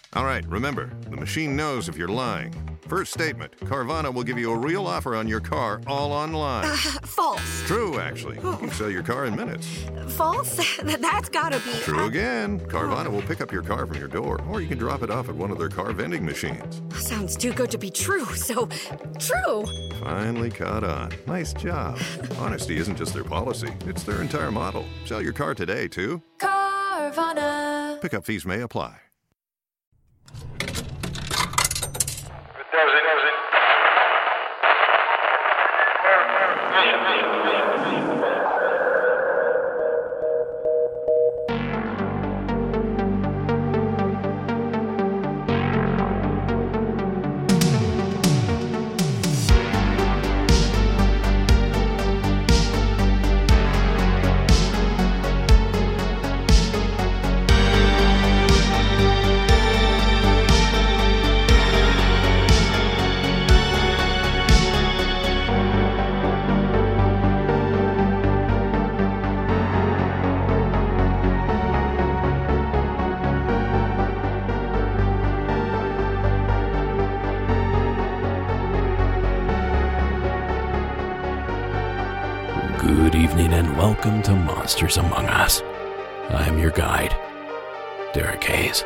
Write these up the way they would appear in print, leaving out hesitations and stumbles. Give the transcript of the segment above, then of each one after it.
All right, remember, the machine knows if you're lying. First statement, Carvana will give you a real offer on your car all online. False. True, actually. You can sell your car in minutes. False? That's gotta be... True again. Carvana will pick up your car from your door, or you can drop it off at one of their car vending machines. Sounds too good to be true, so true. Finally caught on. Nice job. Honesty isn't just their policy, it's their entire model. Sell your car today, too. Carvana. Pickup fees may apply. Good evening and welcome to Monsters Among Us. I'm your guide, Derek Hayes.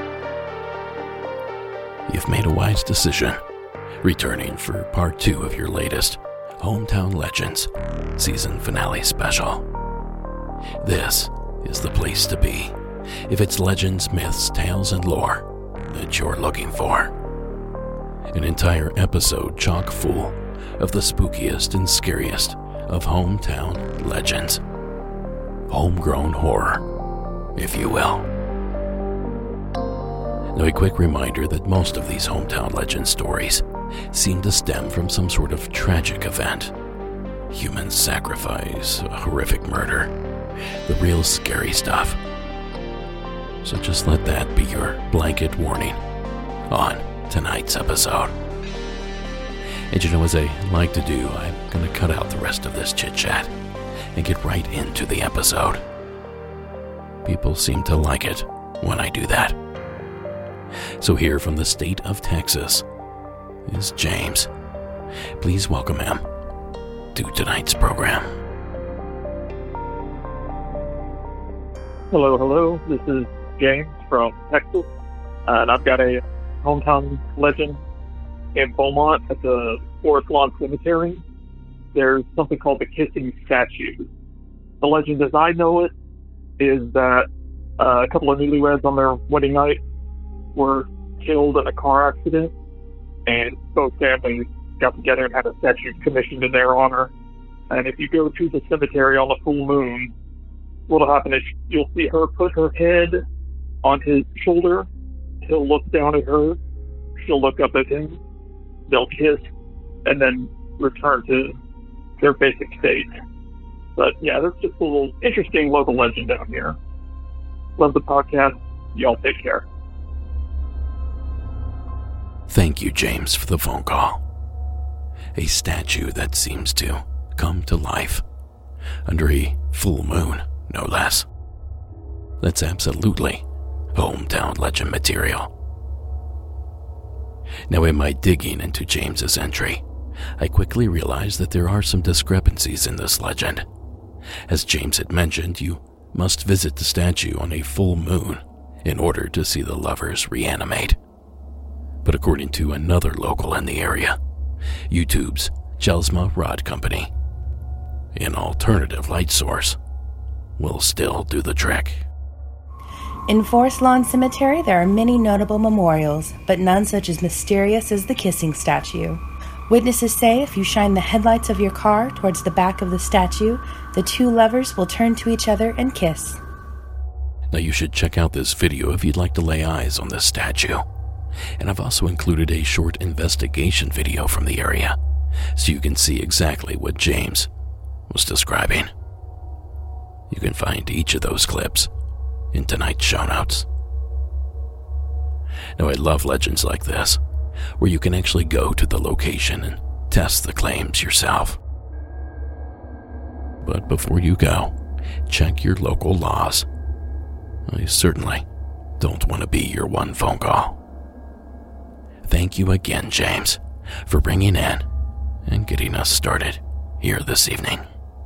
You've made a wise decision, returning for part 2 of your latest Hometown Legends season finale special. This is the place to be if it's legends, myths, tales, and lore that you're looking for. An entire episode chock full of the spookiest and scariest of hometown legends. Homegrown horror, if you will. Now, a quick reminder that most of these hometown legend stories seem to stem from some sort of tragic event. Human sacrifice, a horrific murder, the real scary stuff. So just let that be your blanket warning on tonight's episode. And you know, as I like to do, I'm going to cut out the rest of this chit-chat and get right into the episode. People seem to like it when I do that. So here from the state of Texas is James. Please welcome him to tonight's program. Hello. This is James from Texas, and I've got a hometown legend in Beaumont at the Forest Lawn Cemetery. There's something called the Kissing Statue. The legend as I know it is that a couple of newlyweds on their wedding night were killed in a car accident, and both families got together and had a statue commissioned in their honor. And if you go to the cemetery on the full moon, what'll happen is you'll see her put her head on his shoulder. He'll look down at her. She'll look up at him. They'll kiss and then return to their basic state. But yeah, that's just a little interesting local legend down here. Love the podcast. Y'all take care. Thank you, James, for the phone call. A statue that seems to come to life under a full moon, no less. That's absolutely hometown legend material. Now, in my digging into James's entry, I quickly realized that there are some discrepancies in this legend. As James had mentioned, you must visit the statue on a full moon in order to see the lovers reanimate. But according to another local in the area, YouTube's Jelsma Rod Company, an alternative light source, will still do the trick. In Forest Lawn Cemetery, there are many notable memorials, but none such as mysterious as the Kissing Statue. Witnesses say if you shine the headlights of your car towards the back of the statue, the two lovers will turn to each other and kiss. Now, you should check out this video if you'd like to lay eyes on this statue. And I've also included a short investigation video from the area, so you can see exactly what James was describing. You can find each of those clips in tonight's show notes. Now, I love legends like this, where you can actually go to the location and test the claims yourself. But before you go, check your local laws. I certainly don't want to be your one phone call. Thank you again, James, for bringing in and getting us started here this evening.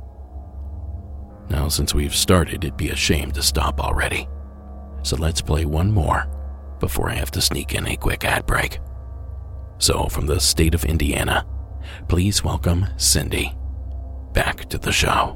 Now, since we've started, it'd be a shame to stop already. So let's play one more before I have to sneak in a quick ad break. So, from the state of Indiana, please welcome Cindy back to the show.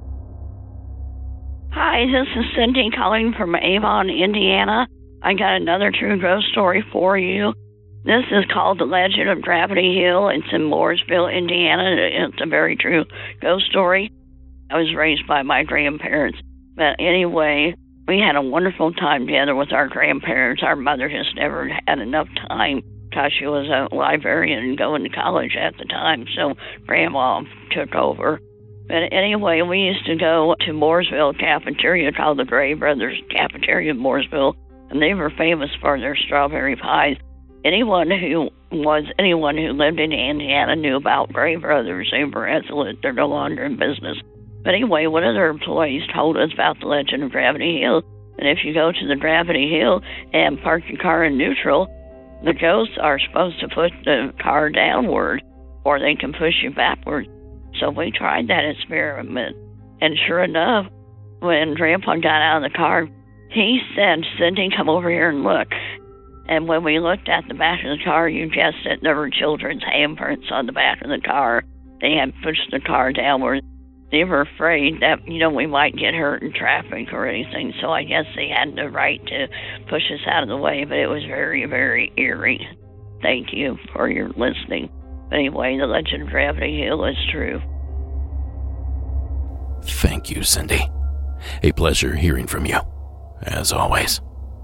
Hi, this is Cindy calling from Avon, Indiana. I got another true ghost story for you. This is called The Legend of Gravity Hill. It's in Mooresville, Indiana. It's a very true ghost story. I was raised by my grandparents. But anyway, we had a wonderful time together with our grandparents. Our mother just never had enough time because she was a librarian and going to college at the time, so Grandma took over. But anyway, we used to go to Mooresville cafeteria called the Gray Brothers Cafeteria in Mooresville, and they were famous for their strawberry pies. Anyone who lived in Indiana knew about Gray Brothers. They were excellent. They're no longer in business. But anyway, one of their employees told us about the legend of Gravity Hill. And if you go to the Gravity Hill and park your car in neutral, the ghosts are supposed to put the car downward, or they can push you backward. So we tried that experiment. And sure enough, when Grandpa got out of the car, he said, "Cindy, come over here and look." And when we looked at the back of the car, you guessed it, there were children's handprints on the back of the car. They had pushed the car downward. They were afraid that, we might get hurt in traffic or anything, so I guess they had the right to push us out of the way, but it was very, very eerie. Thank you for your listening. Anyway, the legend of Gravity Hill is true. Thank you, Cindy. A pleasure hearing from you, as always.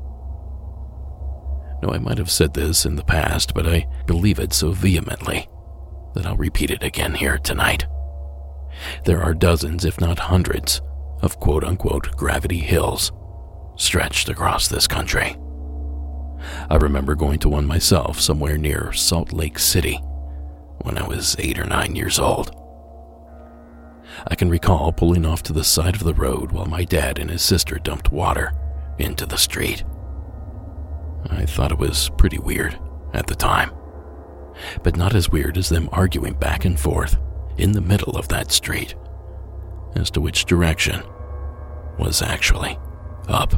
Now, I might have said this in the past, but I believe it so vehemently that I'll repeat it again here tonight. There are dozens, if not hundreds, of quote-unquote gravity hills stretched across this country. I remember going to one myself somewhere near Salt Lake City when I was 8 or 9 years old. I can recall pulling off to the side of the road while my dad and his sister dumped water into the street. I thought it was pretty weird at the time, but not as weird as them arguing back and forth in the middle of that street as to which direction was actually up.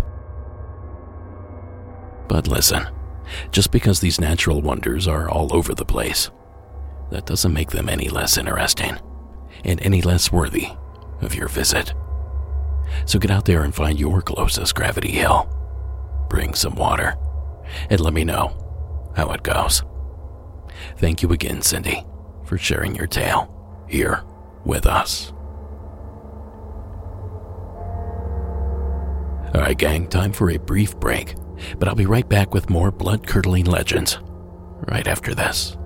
But listen, just because these natural wonders are all over the place, that doesn't make them any less interesting and any less worthy of your visit. So get out there and find your closest gravity hill. Bring some water and let me know how it goes. Thank you again, Cindy, for sharing your tale here with us. All right, gang, time for a brief break, but I'll be right back with more blood-curdling legends right after this.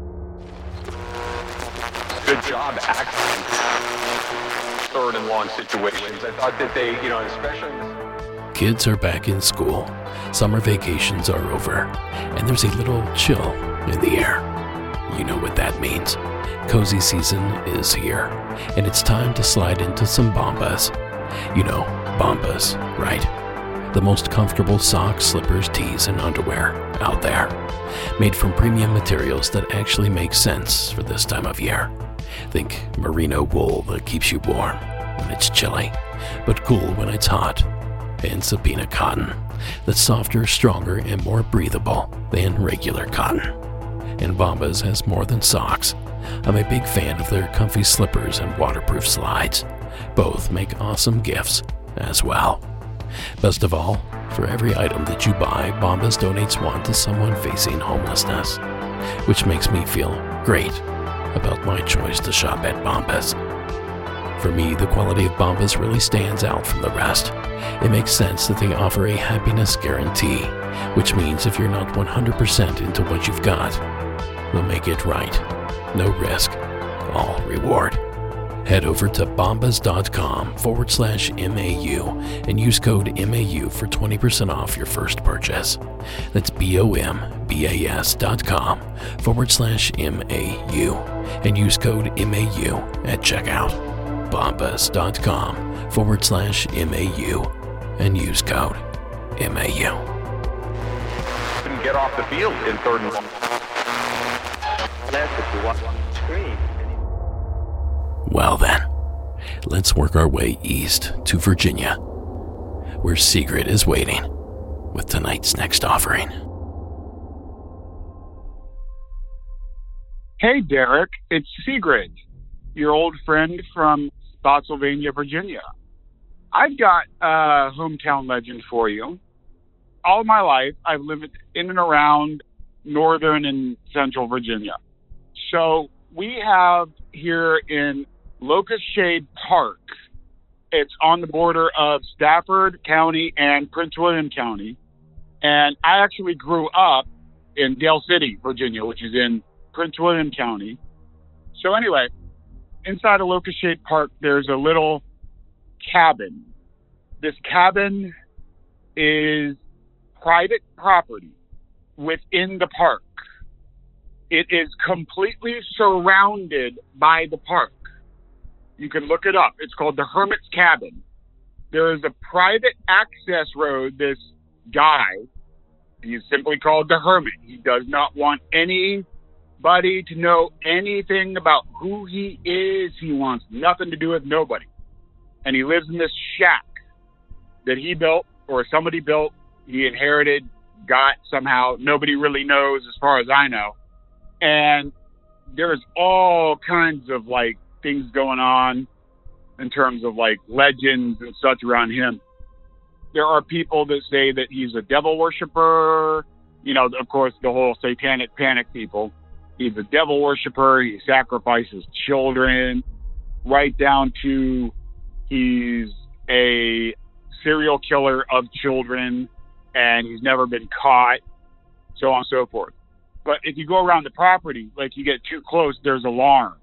Good job acting third and long situations. I thought that they, especially... Kids are back in school, summer vacations are over, and there's a little chill in the air. You know what that means. Cozy season is here, and it's time to slide into some Bombas. Bombas, right? The most comfortable socks, slippers, tees, and underwear out there. Made from premium materials that actually make sense for this time of year. Think merino wool that keeps you warm when it's chilly, but cool when it's hot. And Sabina cotton that's softer, stronger, and more breathable than regular cotton. And Bombas has more than socks. I'm a big fan of their comfy slippers and waterproof slides. Both make awesome gifts as well. Best of all, for every item that you buy, Bombas donates one to someone facing homelessness, which makes me feel great about my choice to shop at Bombas. For me, the quality of Bombas really stands out from the rest. It makes sense that they offer a happiness guarantee, which means if you're not 100% into what you've got, they'll make it right. No risk, all reward. Head over to bombas.com/MAU and use code MAU for 20% off your first purchase. That's BOMBAS.com/MAU and use code MAU at checkout. Bombas.com/MAU and use code MAU. get off the field in 3rd and long. Well then, let's work our way east to Virginia, where Sigrid is waiting with tonight's next offering. Hey, Derek, it's Sigrid, your old friend from Spotsylvania, Virginia. I've got a hometown legend for you. All my life, I've lived in and around northern and central Virginia. So we have here in Locust Shade Park, it's on the border of Stafford County and Prince William County. And I actually grew up in Dale City, Virginia, which is in Prince William County. So anyway, inside of Locust Shade Park, there's a little cabin. This cabin is private property within the park. It is completely surrounded by the park. You can look it up. It's called the Hermit's Cabin. There is a private access road. This guy, he's simply called the Hermit. He does not want anybody to know anything about who he is. He wants nothing to do with nobody. And he lives in this shack that he built or somebody built. He inherited, got somehow. Nobody really knows as far as I know. And there's all kinds of like things going on in terms of like legends and such around him. There are people that say that he's a devil worshiper. You know, of course, the whole satanic panic people. He's a devil worshiper. He sacrifices children, right down to he's a serial killer of children, and he's never been caught, so on and so forth. But if you go around the property, like you get too close, there's alarms.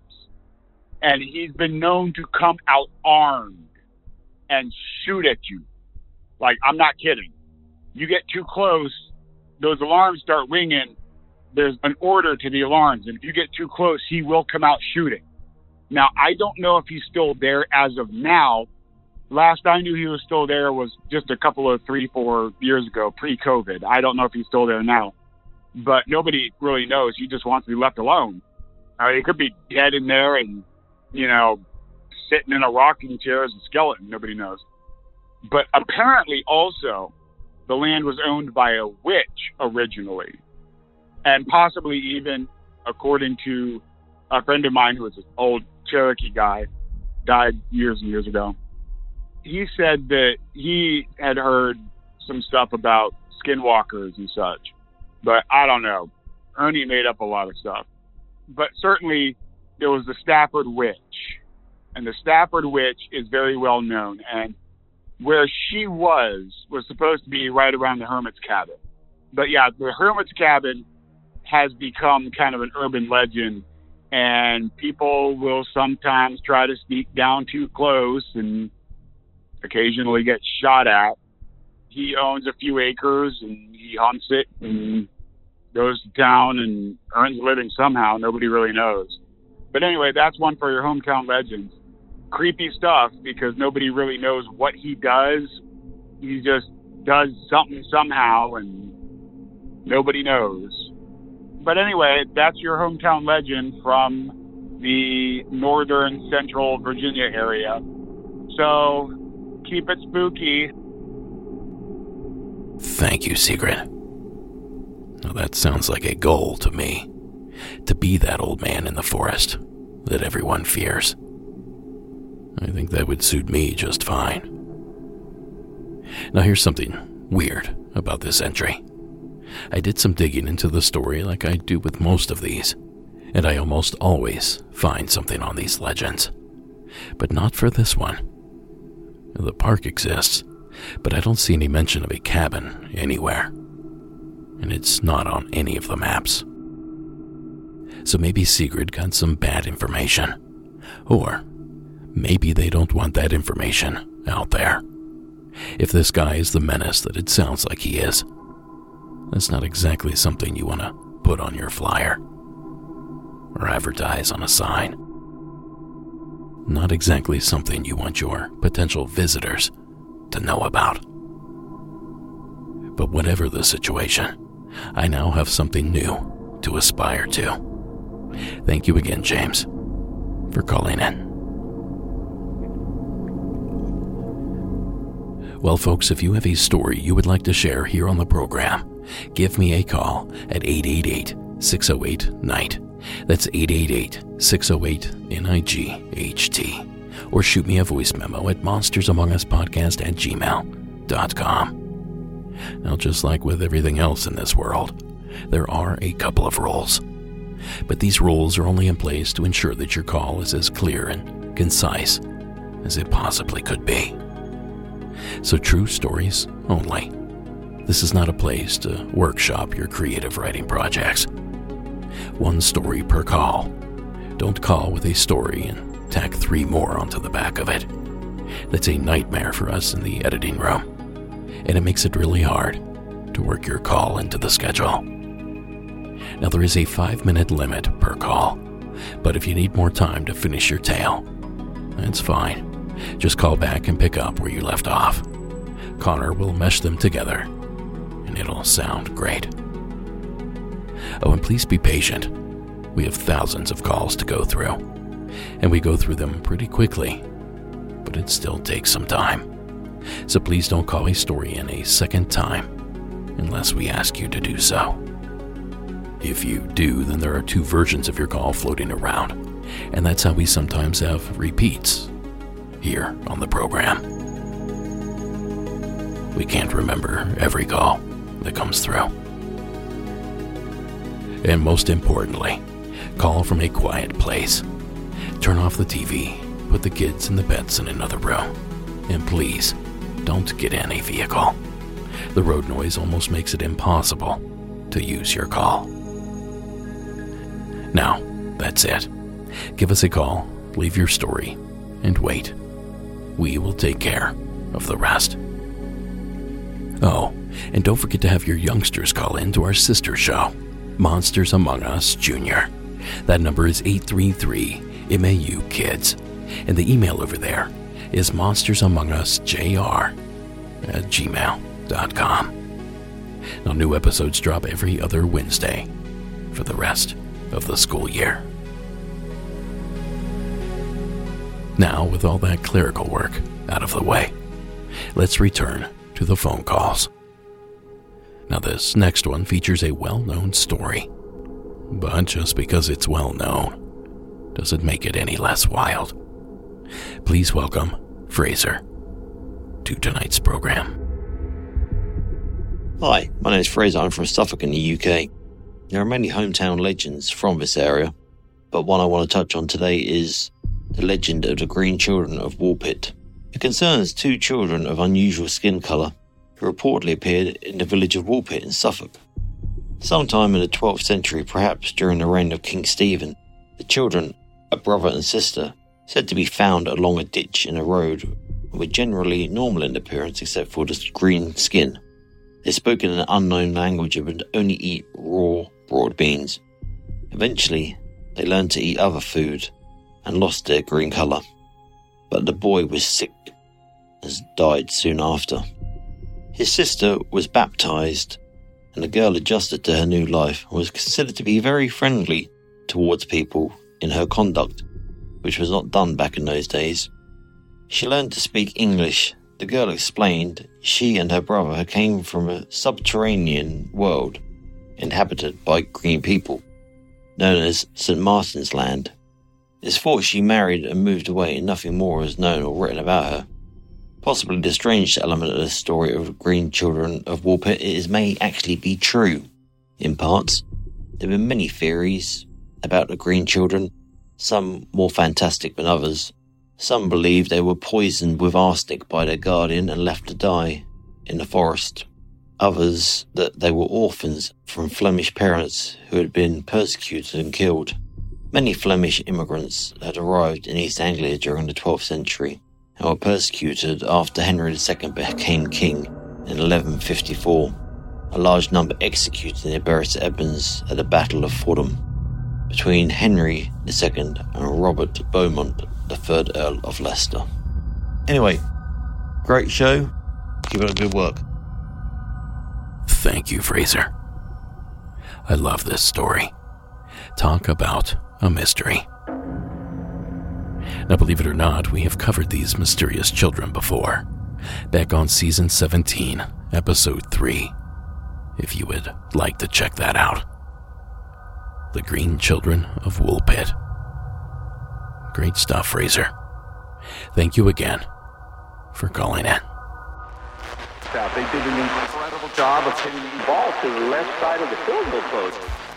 And he's been known to come out armed and shoot at you. Like, I'm not kidding. You get too close, those alarms start ringing. There's an order to the alarms. And if you get too close, he will come out shooting. Now, I don't know if he's still there as of now. Last I knew he was still there was just a couple of 3-4 years ago, pre-COVID. I don't know if he's still there now. But nobody really knows. He just wants to be left alone. He could be dead in there and, you know, sitting in a rocking chair as a skeleton. Nobody knows. But apparently also, the land was owned by a witch originally. And possibly even, according to a friend of mine who was an old Cherokee guy, died years and years ago. He said that he had heard some stuff about skinwalkers and such. But I don't know. Ernie made up a lot of stuff. But certainly there was the Stafford Witch. And the Stafford Witch is very well known. And where she was supposed to be right around the Hermit's Cabin. But yeah, the Hermit's Cabin has become kind of an urban legend. And people will sometimes try to sneak down too close and occasionally get shot at. He owns a few acres and he hunts it and goes to town and earns a living somehow. Nobody really knows. But anyway, that's one for your hometown legends. Creepy stuff because nobody really knows what he does. He just does something somehow and nobody knows. But anyway, that's your hometown legend from the northern central Virginia area. So keep it spooky. Thank you, Sigrid. Now that sounds like a goal to me. To be that old man in the forest that everyone fears. I think that would suit me just fine. Now here's something weird about this entry. I did some digging into the story like I do with most of these, and I almost always find something on these legends. But not for this one. The park exists, but I don't see any mention of a cabin anywhere. And it's not on any of the maps. So maybe Sigrid got some bad information. Or maybe they don't want that information out there. If this guy is the menace that it sounds like he is, that's not exactly something you want to put on your flyer or advertise on a sign. Not exactly something you want your potential visitors to know about. But whatever the situation, I now have something new to aspire to. Thank you again, James, for calling in. Well, folks, if you have a story you would like to share here on the program, give me a call at 888-608-NIGHT. That's 888-608-NIGHT. Or shoot me a voice memo at monstersamonguspodcast@gmail.com. Now, just like with everything else in this world, there are a couple of rules. But these rules are only in place to ensure that your call is as clear and concise as it possibly could be. So true stories only. This is not a place to workshop your creative writing projects. One story per call. Don't call with a story and tack 3 more onto the back of it. That's a nightmare for us in the editing room, and it makes it really hard to work your call into the schedule. Now, there is a 5-minute limit per call, but if you need more time to finish your tale, that's fine. Just call back and pick up where you left off. Connor will mesh them together, and it'll sound great. Oh, and please be patient. We have thousands of calls to go through, and we go through them pretty quickly, but it still takes some time. So please don't call a story in a second time unless we ask you to do so. If you do, then there are 2 versions of your call floating around, and that's how we sometimes have repeats here on the program. We can't remember every call that comes through. And most importantly, call from a quiet place. Turn off the TV, put the kids and the pets in another room, and please, don't get in a vehicle. The road noise almost makes it impossible to use your call. Now, that's it. Give us a call, leave your story, and wait. We will take care of the rest. Oh, and don't forget to have your youngsters call in to our sister show, Monsters Among Us Jr. That number is 833-MAU-KIDS, and the email over there is monstersamongusjr@gmail.com. Now, new episodes drop every other Wednesday for the rest of the school year. Now, with all that clerical work out of the way, let's return to the phone calls. Now, this next one features a well-known story, but just because it's well-known doesn't make it any less wild. Please welcome Fraser to tonight's program. Hi, my name is Fraser. I'm from Suffolk in the UK. There are many hometown legends from this area, but one I want to touch on today is the legend of the Green Children of Woolpit. It concerns 2 children of unusual skin colour who reportedly appeared in the village of Woolpit in Suffolk. Sometime in the 12th century, perhaps during the reign of King Stephen, the children, a brother and sister, said to be found along a ditch in a road, were generally normal in appearance except for the green skin. They spoke in an unknown language and would only eat raw, broad beans. Eventually, they learned to eat other food and lost their green colour. But the boy was sick and died soon after. His sister was baptised, and the girl adjusted to her new life and was considered to be very friendly towards people in her conduct, which was not done back in those days. She learned to speak English. The girl explained she and her brother came from a subterranean world inhabited by green people, known as St. Martin's Land. It's thought she married and moved away and nothing more is known or written about her. Possibly the strangest element of the story of Green Children of Woolpit may actually be true, in parts. There have been many theories about the Green Children, some more fantastic than others. Some believe they were poisoned with arsenic by their guardian and left to die in the forest. Others that they were orphans from Flemish parents who had been persecuted and killed. Many Flemish immigrants had arrived in East Anglia during the 12th century and were persecuted after Henry II became king in 1154. A large number executed near Bury St Edmunds at the Battle of Fordham between Henry II and Robert Beaumont, the 3rd Earl of Leicester. Anyway, great show. Keep up the good work. Thank you, Fraser. I love this story. Talk about a mystery. Now, believe it or not, we have covered these mysterious children before, back on Season 17, Episode 3, if you would like to check that out. The Green Children of Woolpit. Great stuff, Fraser. Thank you again for calling in. They did an incredible job of hitting the ball to the left side of the field goal post.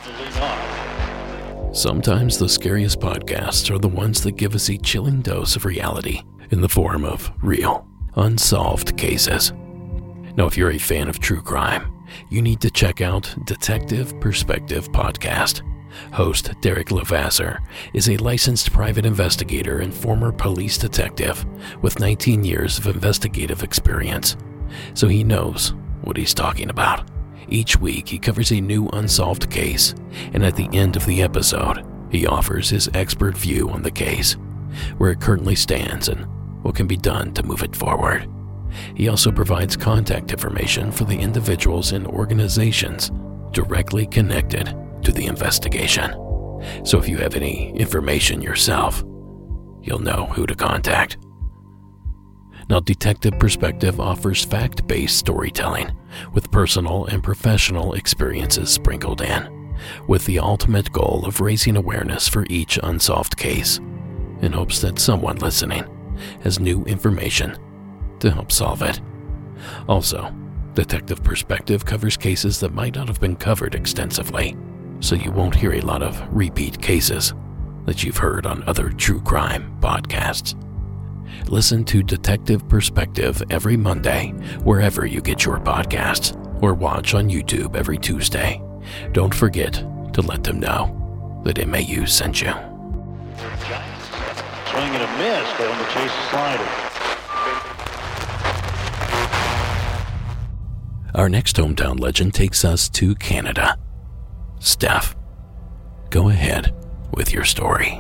Sometimes the scariest podcasts are the ones that give us a chilling dose of reality in the form of real, unsolved cases. Now, if you're a fan of true crime, you need to check out Detective Perspective Podcast. Host Derek Levasseur is a licensed private investigator and former police detective with 19 years of investigative experience, so he knows what he's talking about. Each week, he covers a new unsolved case, and at the end of the episode, he offers his expert view on the case, where it currently stands and what can be done to move it forward. He also provides contact information for the individuals and organizations directly connected to the investigation. So if you have any information yourself, you'll know who to contact. Now, Detective Perspective offers fact-based storytelling with personal and professional experiences sprinkled in, with the ultimate goal of raising awareness for each unsolved case, in hopes that someone listening has new information to help solve it. Also, Detective Perspective covers cases that might not have been covered extensively, so you won't hear a lot of repeat cases that you've heard on other true crime podcasts. Listen to Detective Perspective every Monday, wherever you get your podcasts, or watch on YouTube every Tuesday. Don't forget to let them know that MAU sent you. Swing and a miss, they on the chase slider. Our next hometown legend takes us to Canada. Steph, go ahead with your story.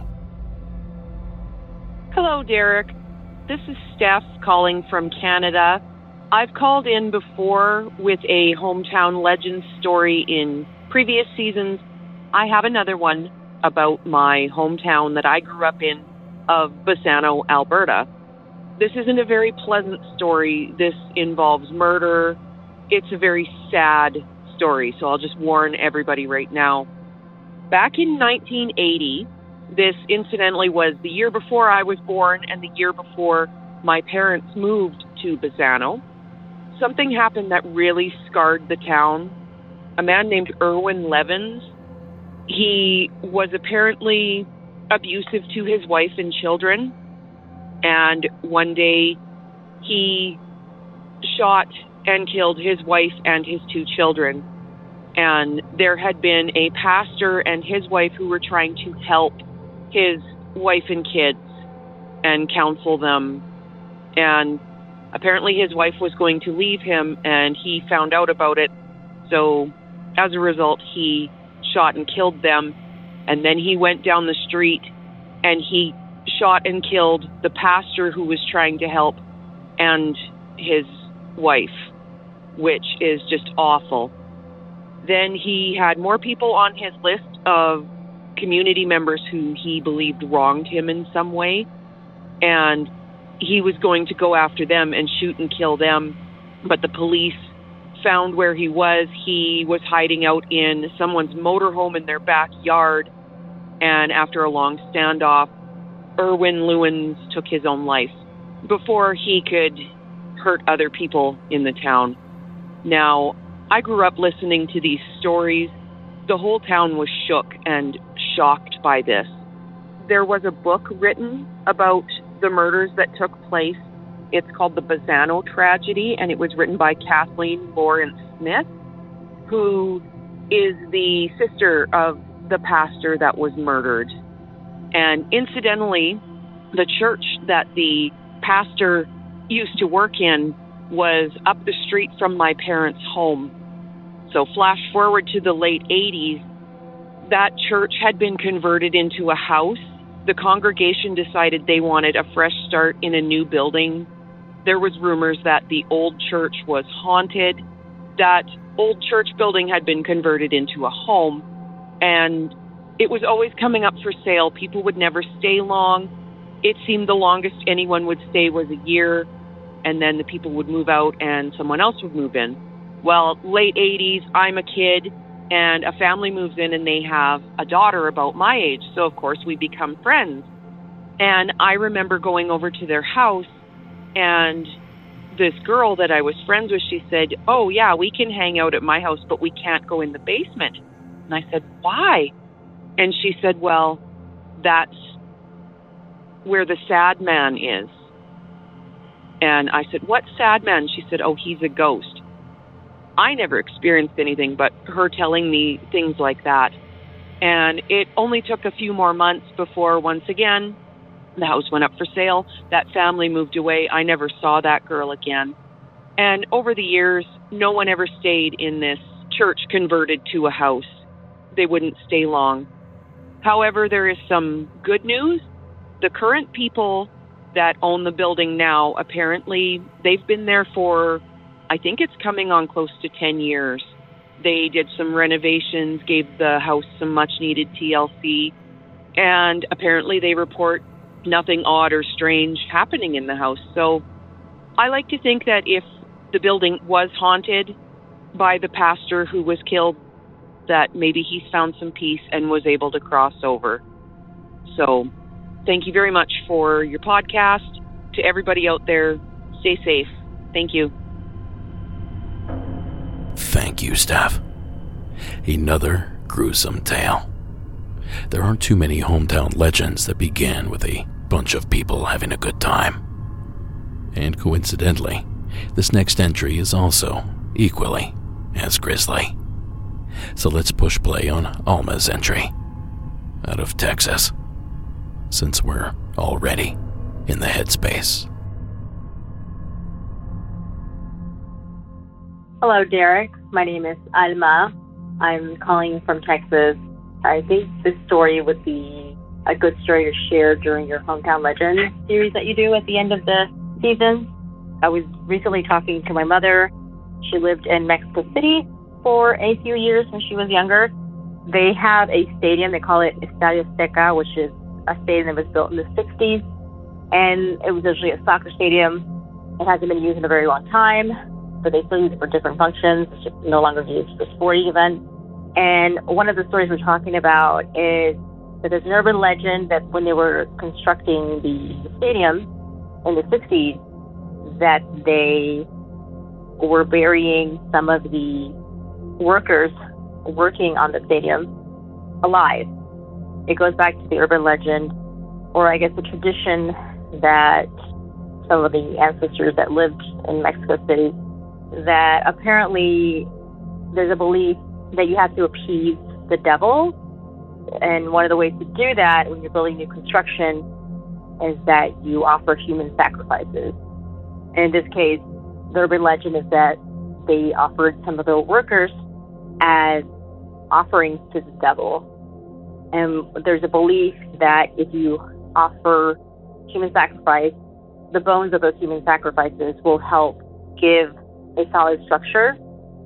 Hello, Derek. This is Steph calling from Canada. I've called in before with a hometown legend story in previous seasons. I have another one about my hometown that I grew up in of Bassano, Alberta. This isn't a very pleasant story. This involves murder. It's a very sad story, so I'll just warn everybody right now. Back in 1980, this incidentally was the year before I was born and the year before my parents moved to Bassano. Something happened that really scarred the town. A man named Erwin Levins, he was apparently abusive to his wife and children, and one day he shot and killed his wife and his 2 children. And there had been a pastor and his wife who were trying to help his wife and kids and counsel them. And apparently his wife was going to leave him, and he found out about it. So as a result, he shot and killed them. And then he went down the street and he shot and killed the pastor who was trying to help and his wife, which is just awful. Then he had more people on his list of community members who he believed wronged him in some way, and he was going to go after them and shoot and kill them, but the police found where he was. He was hiding out in someone's motorhome in their backyard, and after a long standoff, Erwin Lewins took his own life before he could hurt other people in the town. Now, I grew up listening to these stories. The whole town was shook and shocked by this. There was a book written about the murders that took place. It's called The Bassano Tragedy, and it was written by Kathleen Lawrence Smith, who is the sister of the pastor that was murdered. And incidentally, the church that the pastor used to work in was up the street from my parents' home. So flash forward to the late 80s, that church had been converted into a house. The congregation decided they wanted a fresh start in a new building. There was rumors that the old church was haunted, that old church building had been converted into a home, and it was always coming up for sale. People would never stay long. It seemed the longest anyone would stay was a year, and then the people would move out and someone else would move in. Well, late 80s, I'm a kid, and a family moves in and they have a daughter about my age. So, of course, we become friends. And I remember going over to their house, and this girl that I was friends with, she said, "Oh, yeah, we can hang out at my house, but we can't go in the basement." And I said, "Why?" And she said, "Well, that's where the sad man is." And I said, "What sad man?" She said, "Oh, he's a ghost." I never experienced anything but her telling me things like that. And it only took a few more months before, once again, the house went up for sale. That family moved away. I never saw that girl again. And over the years, no one ever stayed in this church converted to a house. They wouldn't stay long. However, there is some good news. The current people that own the building now, apparently, they've been there for, I think it's coming on close to 10 years. They did some renovations, gave the house some much-needed TLC, and apparently they report nothing odd or strange happening in the house. So I like to think that if the building was haunted by the pastor who was killed, that maybe he's found some peace and was able to cross over. So thank you very much for your podcast. To everybody out there, stay safe. Thank you. Thank you, Steph. Another gruesome tale. There aren't too many hometown legends that began with a bunch of people having a good time. And coincidentally, this next entry is also equally as grisly. So let's push play on Alma's entry out of Texas, since we're already in the headspace. Hello, Derek. My name is Alma. I'm calling from Texas. I think this story would be a good story to share during your Hometown Legend series that you do at the end of the season. I was recently talking to my mother. She lived in Mexico City for a few years when she was younger. They have a stadium. They call it Estadio Azteca, which is a stadium that was built in the 60s. And it was originally a soccer stadium. It hasn't been used in a very long time, but they still use it for different functions. It's just no longer used for sporting events. And one of the stories we're talking about is that there's an urban legend that when they were constructing the stadium in the 60s, that they were burying some of the workers working on the stadium alive. It goes back to the urban legend, or I guess the tradition that some of the ancestors that lived in Mexico City, that apparently there's a belief that you have to appease the devil. And one of the ways to do that when you're building new construction is that you offer human sacrifices. And in this case, the urban legend is that they offered some of the workers as offerings to the devil. And there's a belief that if you offer human sacrifice, the bones of those human sacrifices will help give a solid structure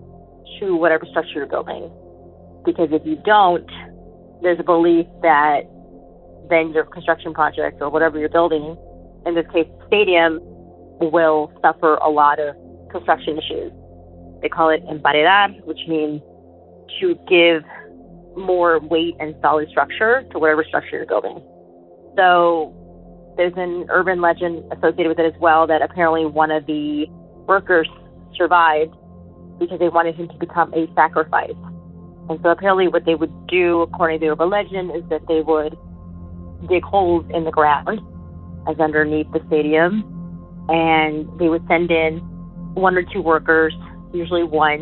to whatever structure you're building. Because if you don't, there's a belief that then your construction project or whatever you're building, in this case, stadium, will suffer a lot of construction issues. They call it emparedar, which means to give more weight and solid structure to whatever structure you're building. So there's an urban legend associated with it as well that apparently one of the workers survived because they wanted him to become a sacrifice. And so apparently what they would do, according to the urban legend, is that they would dig holes in the ground as underneath the stadium, and they would send in one or two workers, usually one,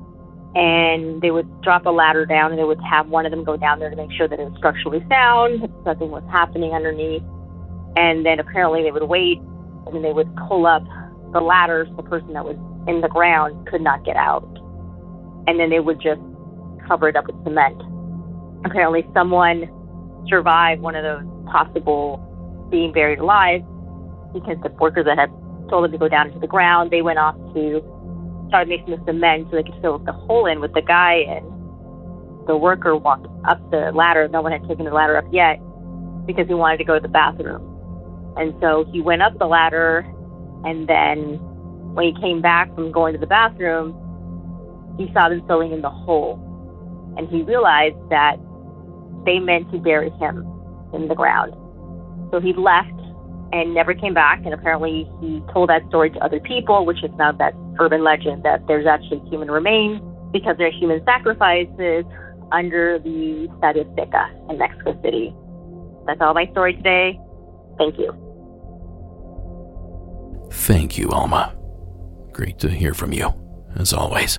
and they would drop a ladder down, and they would have one of them go down there to make sure that it was structurally sound, nothing was happening underneath. And then apparently they would wait, and then they would pull up the ladder so the person that was in the ground could not get out. And then they would just cover it up with cement. Apparently someone survived one of those possible being buried alive because the workers that had told them to go down into the ground, they went off to started making the cement so they could fill the hole in with the guy, and the worker walked up the ladder. No one had taken the ladder up yet because he wanted to go to the bathroom. And so he went up the ladder, and then when he came back from going to the bathroom, he saw them filling in the hole. And he realized that they meant to bury him in the ground. So he left and never came back. And apparently he told that story to other people, which is now that urban legend that there's actually human remains because there are human sacrifices under the Estadio Azteca in Mexico City. That's all my story today. Thank you. Thank you, Alma. Great to hear from you, as always.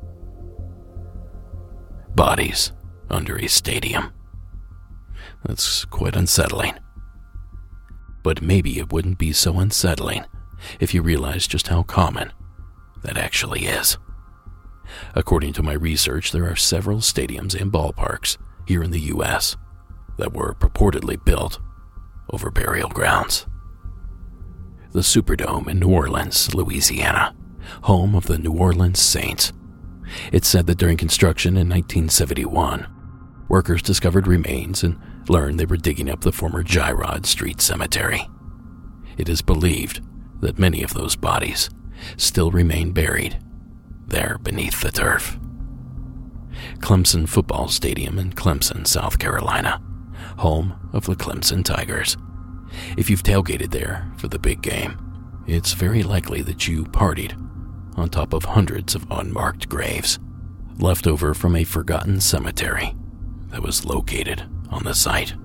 Bodies under a stadium. That's quite unsettling. But maybe it wouldn't be so unsettling if you realized just how common that actually is. According to my research, there are several stadiums and ballparks here in the U.S. that were purportedly built over burial grounds. The Superdome in New Orleans, Louisiana, home of the New Orleans Saints. It's said that during construction in 1971, workers discovered remains and learned they were digging up the former Girard Street Cemetery. It is believed that many of those bodies still remain buried there beneath the turf. Clemson Football Stadium in Clemson, South Carolina, home of the Clemson Tigers. If you've tailgated there for the big game, it's very likely that you partied on top of hundreds of unmarked graves left over from a forgotten cemetery that was located on the site.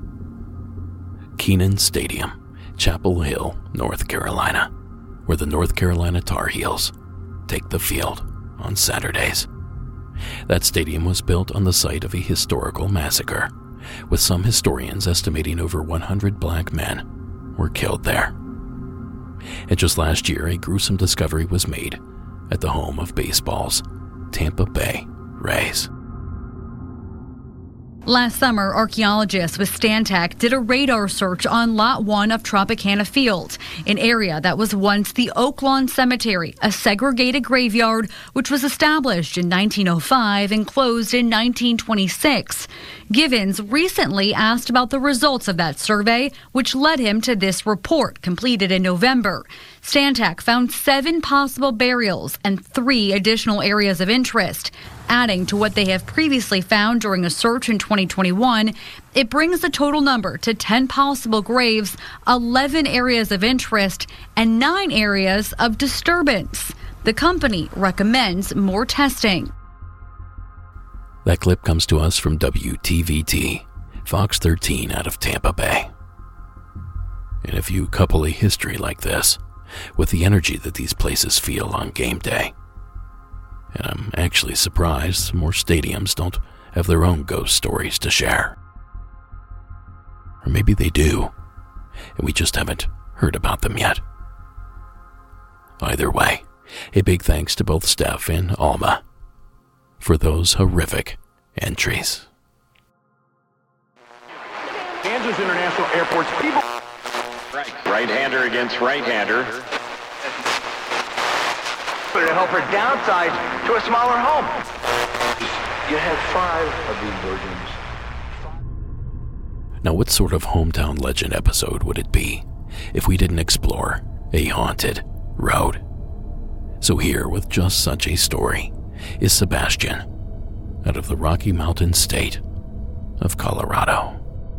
Kenan Stadium, Chapel Hill, North Carolina, where the North Carolina Tar Heels take the field on Saturdays. That stadium was built on the site of a historical massacre, with some historians estimating over 100 black men were killed there. And just last year, a gruesome discovery was made at the home of baseball's Tampa Bay Rays. Last summer, archaeologists with Stantec did a radar search on Lot 1 of Tropicana Field, an area that was once the Oaklawn Cemetery, a segregated graveyard which was established in 1905 and closed in 1926. Givens recently asked about the results of that survey, which led him to this report completed in November. Stantec found 7 possible burials and 3 additional areas of interest. Adding to what they have previously found during a search in 2021, it brings the total number to 10 possible graves, 11 areas of interest, and 9 areas of disturbance. The company recommends more testing. That clip comes to us from WTVT, Fox 13 out of Tampa Bay. And if you couple a history like this with the energy that these places feel on game day, and I'm actually surprised more stadiums don't have their own ghost stories to share. Or maybe they do, and we just haven't heard about them yet. Either way, a big thanks to both Steph and Alma for those horrific entries. Kansas International Airport's people. Right-hander against right-hander. To help her downsize to a smaller home. You have 5 of these versions. Now, what sort of hometown legend episode would it be if we didn't explore a haunted road? So here, with just such a story, is Sebastian, out of the Rocky Mountain state of Colorado.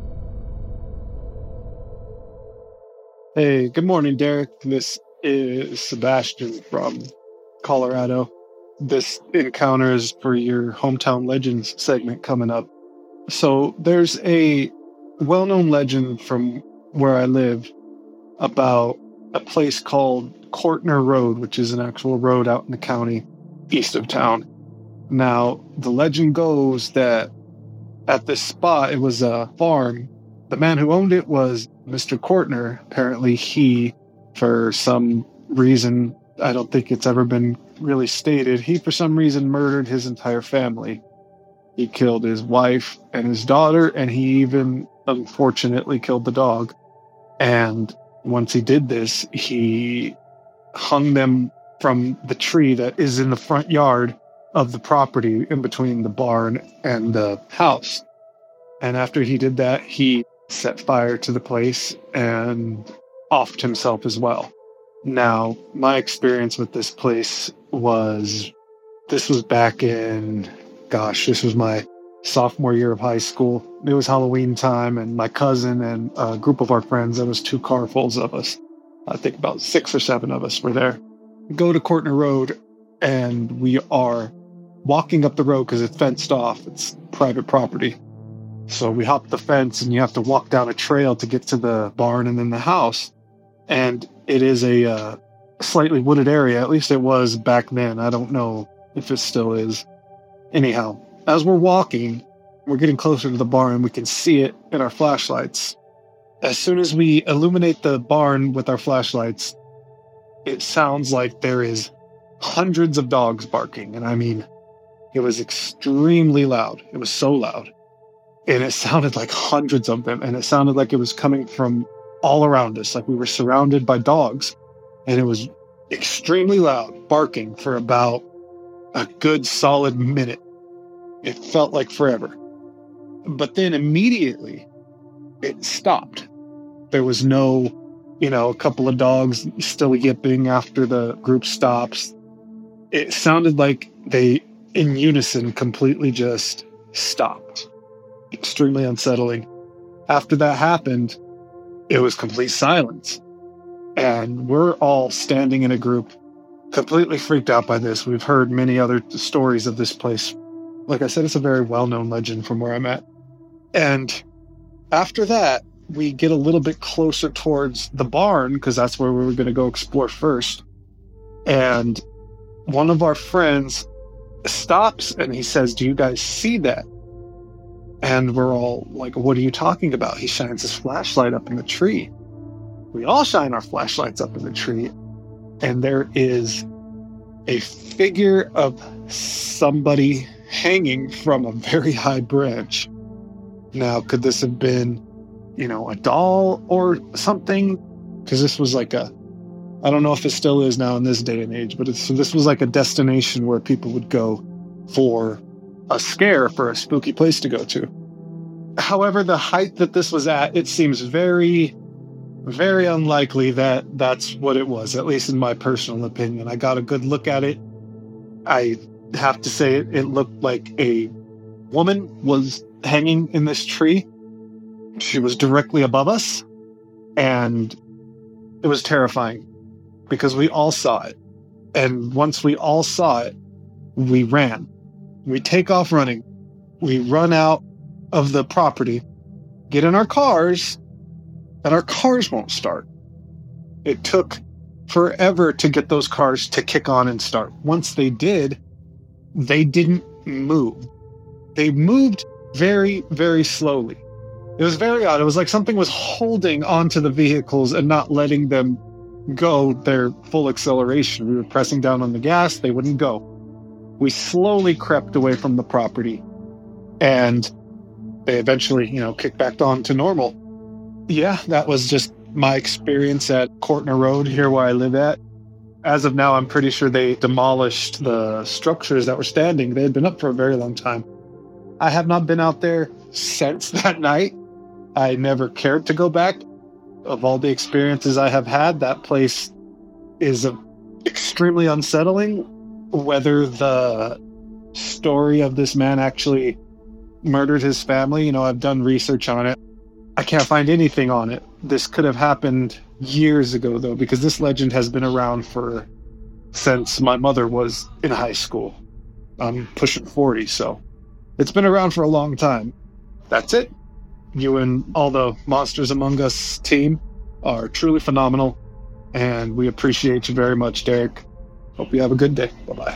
Hey, good morning, Derek. This is Sebastian from Colorado. This encounter is for your Hometown Legends segment coming up. So there's a well-known legend from where I live about a place called Courtner Road, which is an actual road out in the county east of town. Now, the legend goes that at this spot, it was a farm. The man who owned it was Mr. Courtner. Apparently he, for some reason, I don't think it's ever been really stated, he for some reason murdered his entire family. He killed his wife and his daughter, and he even unfortunately killed the dog. And once he did this, he hung them from the tree that is in the front yard of the property in between the barn and the house. And after he did that, he set fire to the place and offed himself as well. Now, my experience with this place was, this was back in, this was my sophomore year of high school. It was Halloween time, and my cousin and a group of our friends, there was 2 carfuls of us. I think about 6 or 7 of us were there. We go to Courtney Road, and we are walking up the road because it's fenced off. It's private property. So we hop the fence, and you have to walk down a trail to get to the barn and then the house. And it is a slightly wooded area. At least it was back then. I don't know if it still is. Anyhow, as we're walking, we're getting closer to the barn. We can see it in our flashlights. As soon as we illuminate the barn with our flashlights, it sounds like there is hundreds of dogs barking. And I mean, it was extremely loud. It was so loud. And it sounded like hundreds of them. And it sounded like it was coming from all around us. Like we were surrounded by dogs. And it was extremely loud, barking for about a good solid minute. It felt like forever. But then immediately, it stopped. There was no, a couple of dogs still yipping after the group stops. It sounded like they, in unison, completely just stopped. Extremely unsettling. After that happened, it was complete silence. And we're all standing in a group, completely freaked out by this. We've heard many other stories of this place. Like I said, it's a very well-known legend from where I'm at. And after that, we get a little bit closer towards the barn, because that's where we were going to go explore first. And one of our friends stops and he says, "Do you guys see that?" And we're all like, "What are you talking about?" He shines his flashlight up in the tree. We all shine our flashlights up in the tree. And there is a figure of somebody hanging from a very high branch. Now, could this have been, a doll or something? Because this was like I don't know if it still is now in this day and age, but this was like a destination where people would go for a scare, for a spooky place to go to. However, the height that this was at, it seems very, very unlikely that that's what it was, at least in my personal opinion. I got a good look at it. I have to say it looked like a woman was hanging in this tree. She was directly above us, and it was terrifying because we all saw it. And once we all saw it, we ran. We take off running. We run out of the property, get in our cars, and our cars won't start. It took forever to get those cars to kick on and start. Once they did, they didn't move. They moved very, very slowly. It was very odd. It was like something was holding onto the vehicles and not letting them go their full acceleration. We were pressing down on the gas. They wouldn't go. We slowly crept away from the property, and they eventually, kicked back on to normal. Yeah, that was just my experience at Courtney Road, here where I live at. As of now, I'm pretty sure they demolished the structures that were standing. They had been up for a very long time. I have not been out there since that night. I never cared to go back. Of all the experiences I have had, that place is extremely unsettling. Whether the story of this man actually murdered his family, I've done research on it. I can't find anything on it. This could have happened years ago, though, because this legend has been around since my mother was in high school. I'm pushing 40, so it's been around for a long time. That's it. You and all the Monsters Among Us team are truly phenomenal, and we appreciate you very much, Derek. Hope you have a good day. Bye-bye.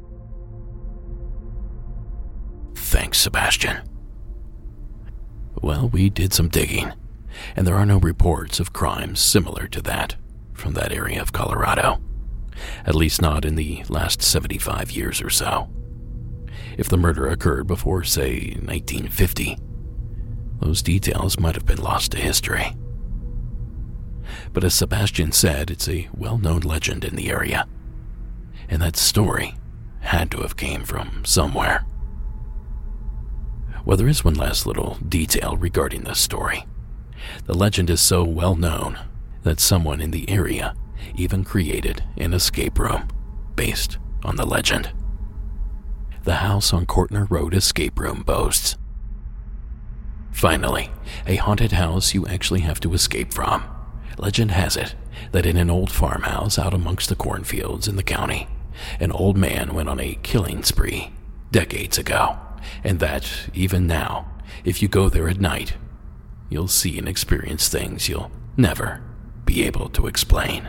Thanks, Sebastian. Well, we did some digging, and there are no reports of crimes similar to that from that area of Colorado, at least not in the last 75 years or so. If the murder occurred before, say, 1950, those details might have been lost to history. But as Sebastian said, it's a well-known legend in the area. And that story had to have came from somewhere. Well, there is one last little detail regarding this story. The legend is so well known that someone in the area even created an escape room based on the legend. The house on Courtner Road escape room boasts, finally, a haunted house you actually have to escape from. Legend has it that in an old farmhouse out amongst the cornfields in the county, an old man went on a killing spree decades ago, and that, even now, if you go there at night, you'll see and experience things you'll never be able to explain.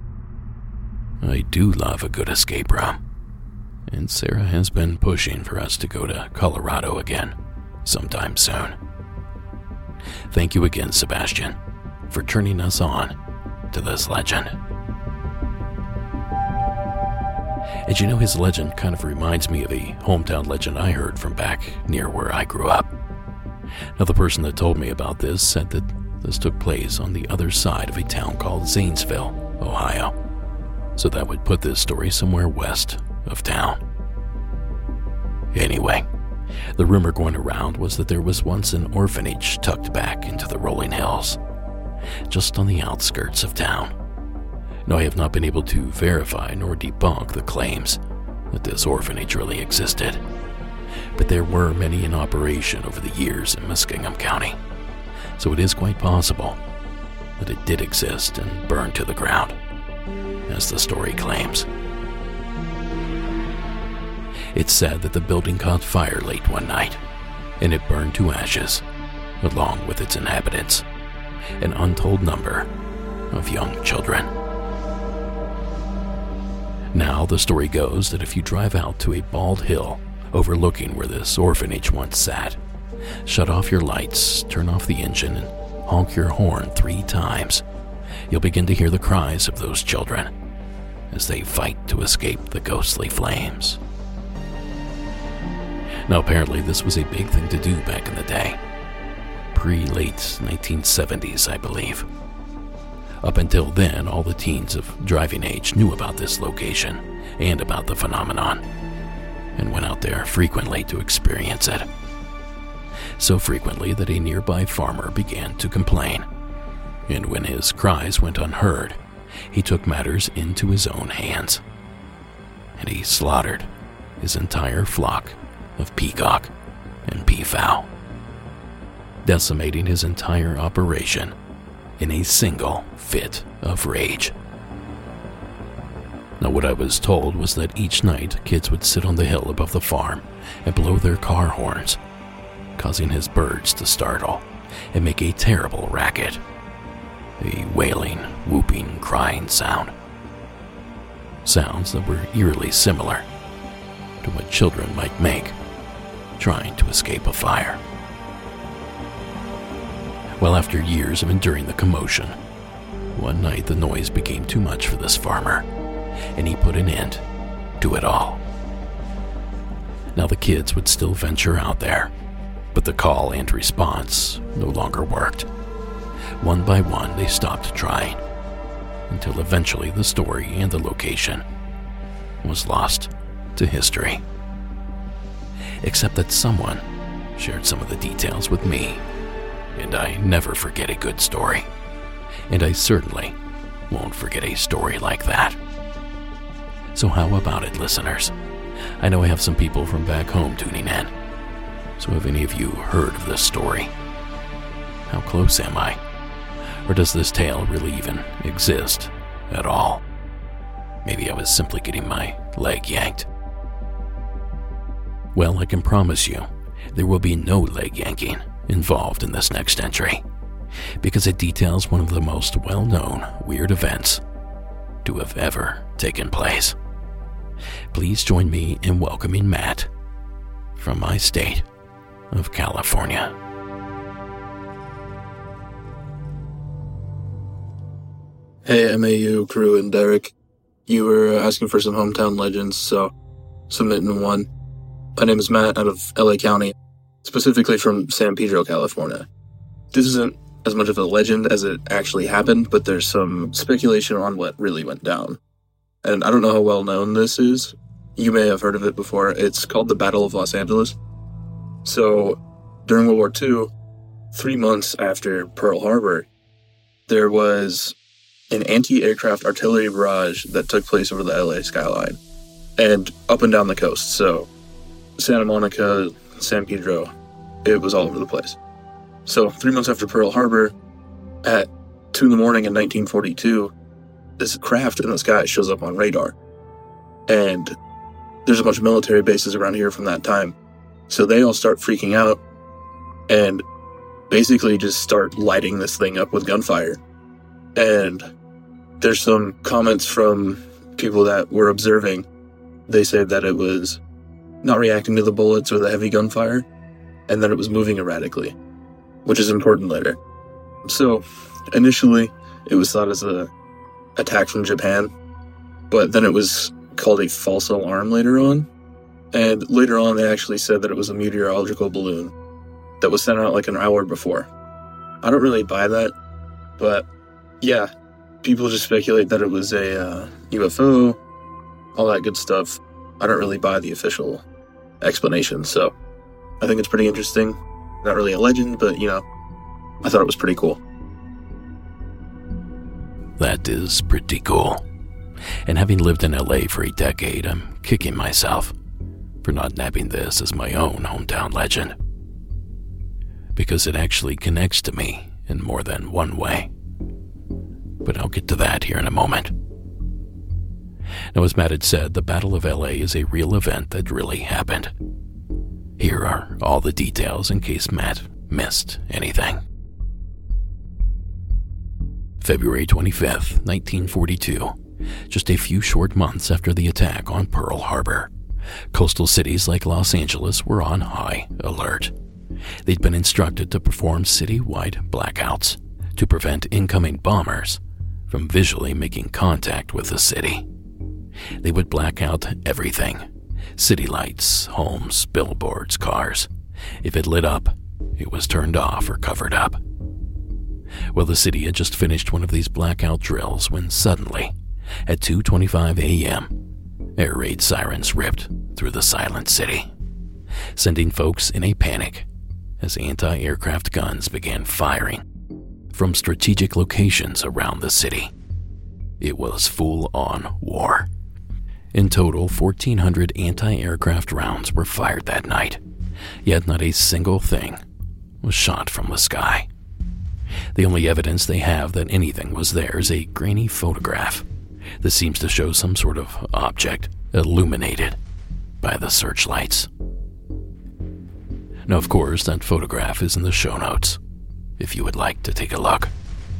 I do love a good escape room, and Sarah has been pushing for us to go to Colorado again sometime soon. Thank you again, Sebastian, for turning us on to this legend. And you know, his legend kind of reminds me of a hometown legend I heard from back near where I grew up. Now, the person that told me about this said that this took place on the other side of a town called Zanesville, Ohio. So that would put this story somewhere west of town. Anyway, the rumor going around was that there was once an orphanage tucked back into the rolling hills, just on the outskirts of town. Now, I have not been able to verify nor debunk the claims that this orphanage really existed, but there were many in operation over the years in Muskingum County, so it is quite possible that it did exist and burned to the ground, as the story claims. It's said that the building caught fire late one night, and it burned to ashes, along with its inhabitants, an untold number of young children. Now, the story goes that if you drive out to a bald hill overlooking where this orphanage once sat, shut off your lights, turn off the engine, and honk your horn 3 times, you'll begin to hear the cries of those children as they fight to escape the ghostly flames. Now, apparently this was a big thing to do back in the day, pre-late 1970s, I believe. Up until then, all the teens of driving age knew about this location and about the phenomenon, and went out there frequently to experience it. So frequently that a nearby farmer began to complain, and when his cries went unheard, he took matters into his own hands, and he slaughtered his entire flock of peacock and peafowl, decimating his entire operation in a single fit of rage. Now, what I was told was that each night kids would sit on the hill above the farm and blow their car horns, causing his birds to startle and make a terrible racket, a wailing, whooping, crying sound. Sounds that were eerily similar to what children might make trying to escape a fire. Well, after years of enduring the commotion, one night the noise became too much for this farmer, and he put an end to it all. Now, the kids would still venture out there, but the call and response no longer worked. One by one, they stopped trying, until eventually the story and the location was lost to history. Except that someone shared some of the details with me, and I never forget a good story, and I certainly won't forget a story like that. So how about it, listeners? I know I have some people from back home tuning in, so have any of you heard of this story? How close am I? Or does this tale really even exist at all? Maybe I was simply getting my leg yanked. Well, I can promise you, there will be no leg yanking involved in this next entry, because it details one of the most well-known weird events to have ever taken place. Please join me in welcoming Matt from my state of California. Hey, MAU crew and Derek. You were asking for some hometown legends, so submitting one. My name is Matt out of LA County, specifically from San Pedro, California. This isn't as much of a legend as it actually happened, but there's some speculation on what really went down. and I don't know how well known this is. You may have heard of it before. It's called the Battle of Los Angeles. So, during World War II, 3 months after Pearl Harbor, there was an anti-aircraft artillery barrage that took place over the LA skyline and up and down the coast. So, Santa Monica, San Pedro, it was all over the place. So, 3 months after Pearl Harbor, at 2 in the morning in 1942, this craft in the sky shows up on radar. And there's a bunch of military bases around here from that time. So they all start freaking out and basically just start lighting this thing up with gunfire. And there's some comments from people that were observing. They said that it was not reacting to the bullets or the heavy gunfire, and that it was moving erratically, which is important later. So initially, it was thought as an attack from Japan, but then it was called a false alarm later on. And later on, they actually said that it was a meteorological balloon that was sent out like an hour before. I don't really buy that, but yeah, people just speculate that it was a UFO, all that good stuff. I don't really buy the official explanation, so I think it's pretty interesting. Not really a legend, but, I thought it was pretty cool. That is pretty cool. And having lived in LA for a decade, I'm kicking myself for not nabbing this as my own hometown legend. Because it actually connects to me in more than one way. But I'll get to that here in a moment. Now, as Matt had said, the Battle of LA is a real event that really happened. Here are all the details in case Matt missed anything. February 25th, 1942. Just a few short months after the attack on Pearl Harbor, coastal cities like Los Angeles were on high alert. They'd been instructed to perform city-wide blackouts to prevent incoming bombers from visually making contact with the city. They would black out everything: city lights, homes, billboards, cars. If it lit up, it was turned off or covered up. Well, the city had just finished one of these blackout drills when suddenly, at 2:25 a.m., air raid sirens ripped through the silent city, sending folks in a panic as anti-aircraft guns began firing from strategic locations around the city. It was full-on war. In total, 1,400 anti-aircraft rounds were fired that night, yet not a single thing was shot from the sky. The only evidence they have that anything was there is a grainy photograph that seems to show some sort of object illuminated by the searchlights. Now, of course, that photograph is in the show notes, if you would like to take a look.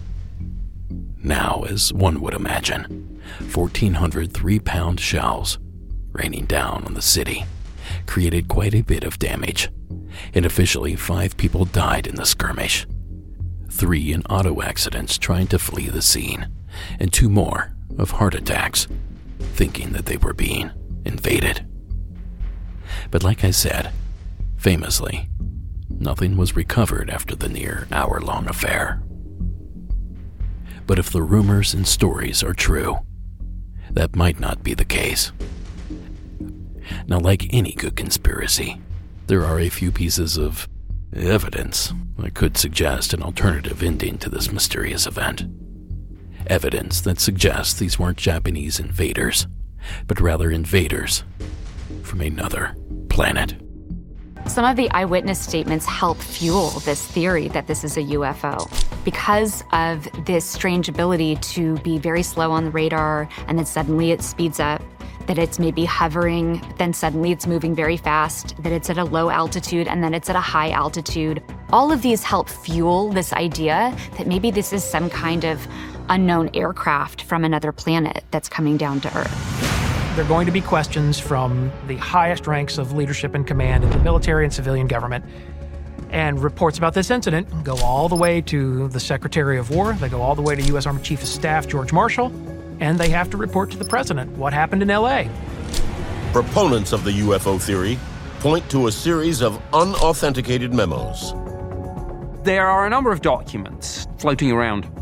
Now, as one would imagine, 1,400 3-pound shells raining down on the city created quite a bit of damage, and officially 5 people died in the skirmish. 3 in auto accidents trying to flee the scene, and 2 more of heart attacks, thinking that they were being invaded. But like I said, famously, nothing was recovered after the near hour-long affair. But if the rumors and stories are true, that might not be the case. Now, like any good conspiracy, there are a few pieces of evidence that could suggest an alternative ending to this mysterious event. Evidence that suggests these weren't Japanese invaders, but rather invaders from another planet. Some of the eyewitness statements help fuel this theory that this is a UFO. Because of this strange ability to be very slow on the radar, and then suddenly it speeds up, that it's maybe hovering, then suddenly it's moving very fast, that it's at a low altitude, and then it's at a high altitude. All of these help fuel this idea that maybe this is some kind of unknown aircraft from another planet that's coming down to Earth. There are going to be questions from the highest ranks of leadership and command in the military and civilian government. And reports about this incident go all the way to the Secretary of War, they go all the way to U.S. Army Chief of Staff George Marshall, and they have to report to the president what happened in L.A. Proponents of the UFO theory point to a series of unauthenticated memos. There are a number of documents floating around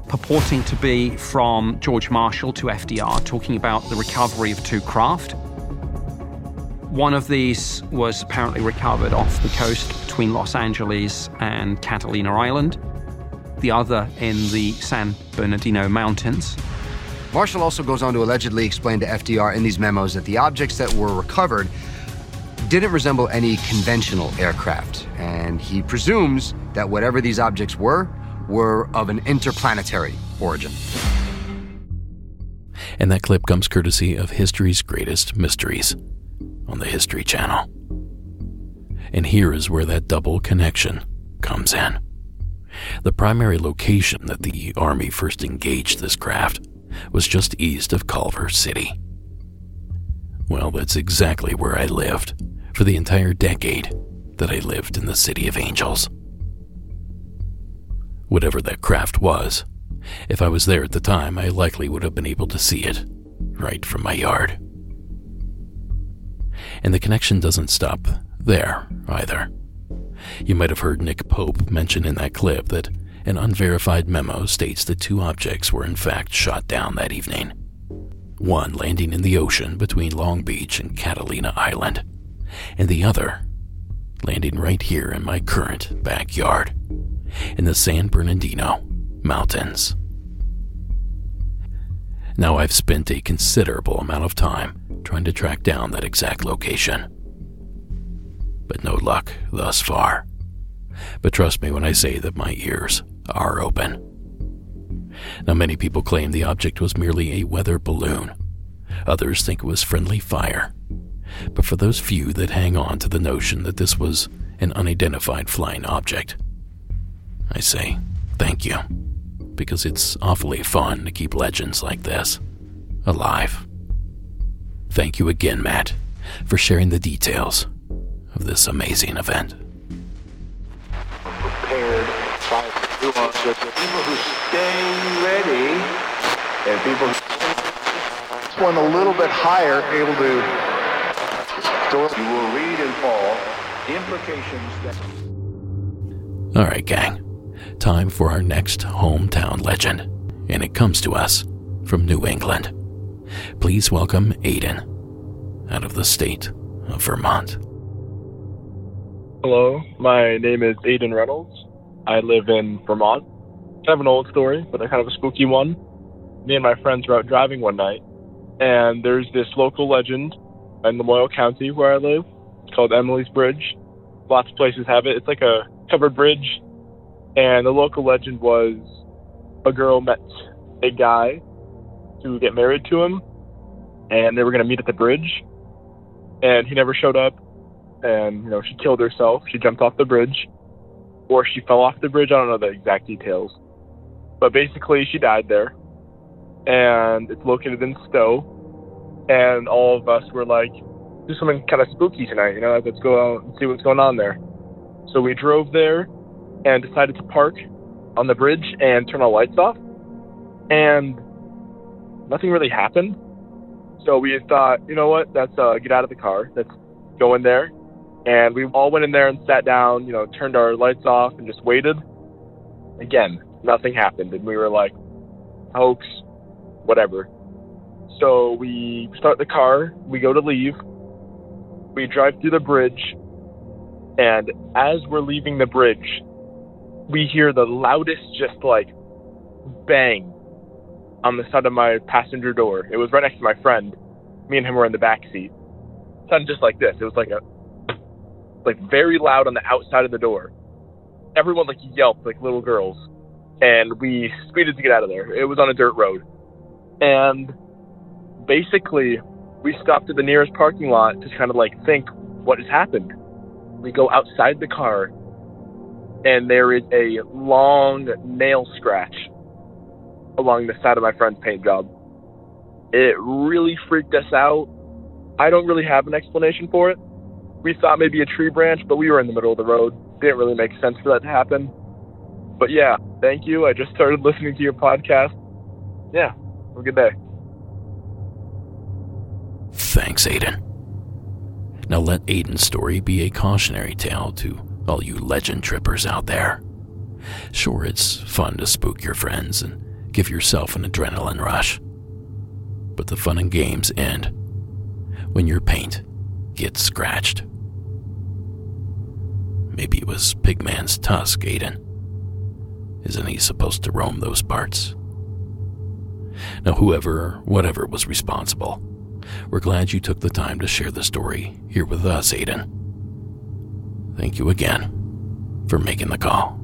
purporting to be from George Marshall to FDR, talking about the recovery of 2 craft. One of these was apparently recovered off the coast between Los Angeles and Catalina Island, the other in the San Bernardino Mountains. Marshall also goes on to allegedly explain to FDR in these memos that the objects that were recovered didn't resemble any conventional aircraft, and he presumes that whatever these objects were of an interplanetary origin. And that clip comes courtesy of History's Greatest Mysteries on the History Channel. And here is where that double connection comes in. The primary location that the Army first engaged this craft was just east of Culver City. Well, that's exactly where I lived for the entire decade that I lived in the City of Angels. Whatever that craft was, if I was there at the time, I likely would have been able to see it right from my yard. And the connection doesn't stop there either. You might have heard Nick Pope mention in that clip that an unverified memo states that 2 objects were in fact shot down that evening. One landing in the ocean between Long Beach and Catalina Island, and the other landing right here in my current backyard, in the San Bernardino Mountains. Now, I've spent a considerable amount of time trying to track down that exact location, but no luck thus far. But trust me when I say that my ears are open. Now, many people claim the object was merely a weather balloon. Others think it was friendly fire. But for those few that hang on to the notion that this was an unidentified flying object, I say thank you, because it's awfully fun to keep legends like this alive. Thank you again, Matt, for sharing the details of this amazing event. Prepared by people who stay ready and people who went a little bit higher, able to. So you will read in fall implications that. All right, gang. Time for our next hometown legend, and it comes to us from New England. Please welcome Aiden, out of the state of Vermont. Hello, my name is Aiden Reynolds. I live in Vermont. I have an old story, but a kind of a spooky one. Me and my friends were out driving one night, and there's this local legend in Lamoille County where I live. It's called Emily's Bridge. Lots of places have it. It's like a covered bridge. And the local legend was a girl met a guy to get married to him, and they were going to meet at the bridge, and he never showed up, and, she killed herself. She jumped off the bridge, or she fell off the bridge. I don't know the exact details. But basically, she died there, and it's located in Stowe, and all of us were like, do something kind of spooky tonight, let's go out and see what's going on there. So we drove there and decided to park on the bridge and turn our lights off, and nothing really happened. So we thought, you know what, let's get out of the car, let's go in there. And we all went in there and sat down, turned our lights off and just waited. Again, nothing happened, and we were like, hoax, whatever. So we start the car, we go to leave, we drive through the bridge, and as we're leaving the bridge, we hear the loudest bang on the side of my passenger door. It was right next to my friend. Me and him were in the back seat. It sounded just like this. It was very loud on the outside of the door. Everyone yelped like little girls, and we speeded to get out of there. It was on a dirt road, and basically we stopped at the nearest parking lot to kind of think what has happened. We go outside the car, and there is a long nail scratch along the side of my friend's paint job. It really freaked us out. I don't really have an explanation for it. We thought maybe a tree branch, but we were in the middle of the road. Didn't really make sense for that to happen. But yeah, thank you. I just started listening to your podcast. Yeah, have a good day. Thanks, Aiden. Now let Aiden's story be a cautionary tale to all you legend trippers out there. Sure, it's fun to spook your friends and give yourself an adrenaline rush. But the fun and games end when your paint gets scratched. Maybe it was Pigman's tusk, Aiden. Isn't he supposed to roam those parts? Now, whoever or whatever was responsible, we're glad you took the time to share the story here with us, Aiden. Thank you again for making the call.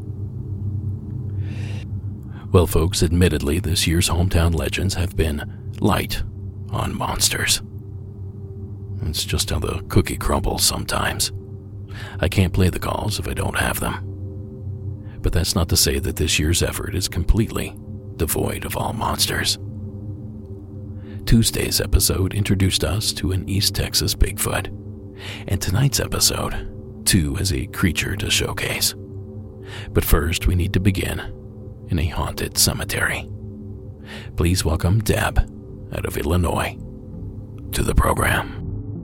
Well, folks, admittedly, this year's Hometown Legends have been light on monsters. It's just how the cookie crumbles sometimes. I can't play the calls if I don't have them. But that's not to say that this year's effort is completely devoid of all monsters. Tuesday's episode introduced us to an East Texas Bigfoot, and tonight's episode, too, has a creature to showcase. But first, we need to begin in a haunted cemetery. Please welcome Deb out of Illinois to the program.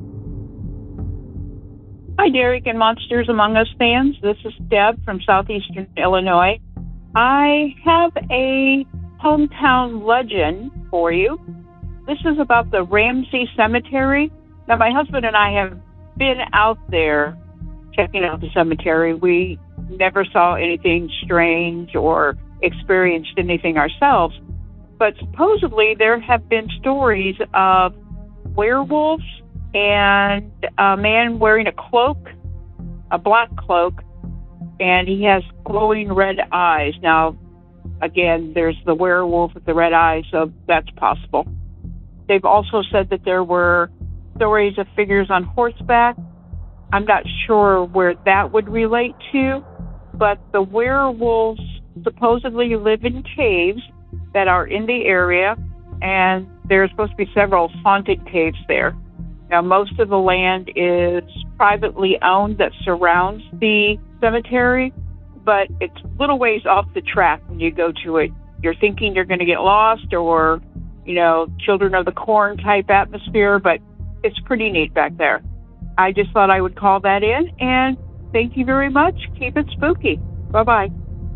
Hi, Derek and Monsters Among Us fans. This is Deb from southeastern Illinois. I have a hometown legend for you. This is about the Ramsey Cemetery. Now, my husband and I have been out there checking out the cemetery. We never saw anything strange or experienced anything ourselves, but supposedly there have been stories of werewolves and a man wearing a cloak, a black cloak, and he has glowing red eyes. Now, again, there's the werewolf with the red eyes, so that's possible. They've also said that there were stories of figures on horseback. I'm not sure where that would relate to, but the werewolves supposedly live in caves that are in the area, and there's supposed to be several haunted caves there. Now, most of the land is privately owned that surrounds the cemetery, but it's little ways off the track when you go to it. You're thinking you're going to get lost or, Children of the Corn type atmosphere, but it's pretty neat back there. I just thought I would call that in, and thank you very much. Keep it spooky. Bye-bye.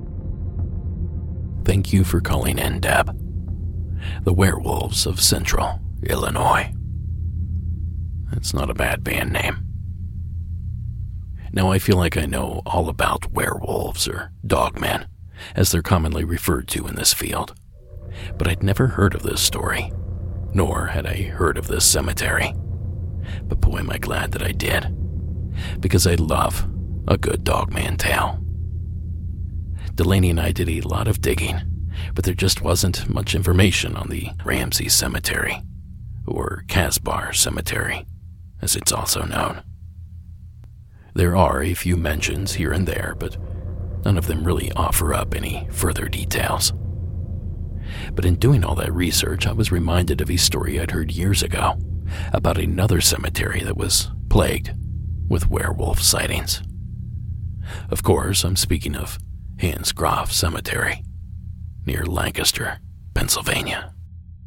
Thank you for calling in, Deb. The Werewolves of Central Illinois. That's not a bad band name. Now I feel like I know all about werewolves, or dogmen, as they're commonly referred to in this field. But I'd never heard of this story, nor had I heard of this cemetery. But boy, am I glad that I did, because I love a good dogman tale. Delaney and I did a lot of digging, but there just wasn't much information on the Ramsey Cemetery, or Casbar Cemetery, as it's also known. There are a few mentions here and there, but none of them really offer up any further details. But in doing all that research, I was reminded of a story I'd heard years ago about another cemetery that was plagued with werewolf sightings. Of course, I'm speaking of Hans Groff Cemetery, near Lancaster, Pennsylvania.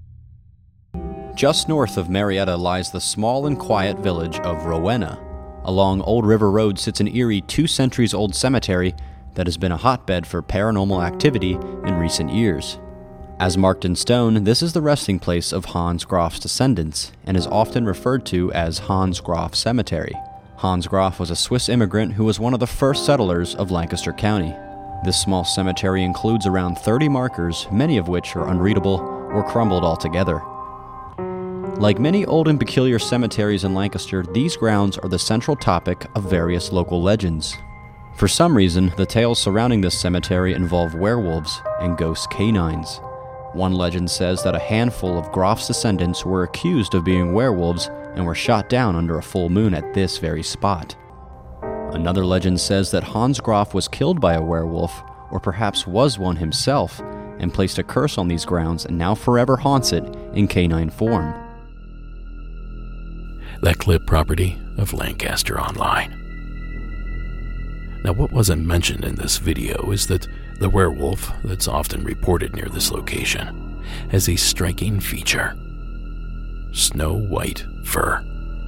Just north of Marietta lies the small and quiet village of Rowena. Along Old River Road sits an eerie 2-centuries-old cemetery that has been a hotbed for paranormal activity in recent years. As marked in stone, this is the resting place of Hans Groff's descendants and is often referred to as Hans Groff Cemetery. Hans Groff was a Swiss immigrant who was one of the first settlers of Lancaster County. This small cemetery includes around 30 markers, many of which are unreadable or crumbled altogether. Like many old and peculiar cemeteries in Lancaster, these grounds are the central topic of various local legends. For some reason, the tales surrounding this cemetery involve werewolves and ghost canines. One legend says that a handful of Groff's descendants were accused of being werewolves and were shot down under a full moon at this very spot. Another legend says that Hans Groff was killed by a werewolf, or perhaps was one himself, and placed a curse on these grounds and now forever haunts it in canine form. That clip property of Lancaster Online. Now, what wasn't mentioned in this video is that the werewolf that's often reported near this location has a striking feature: snow-white fur.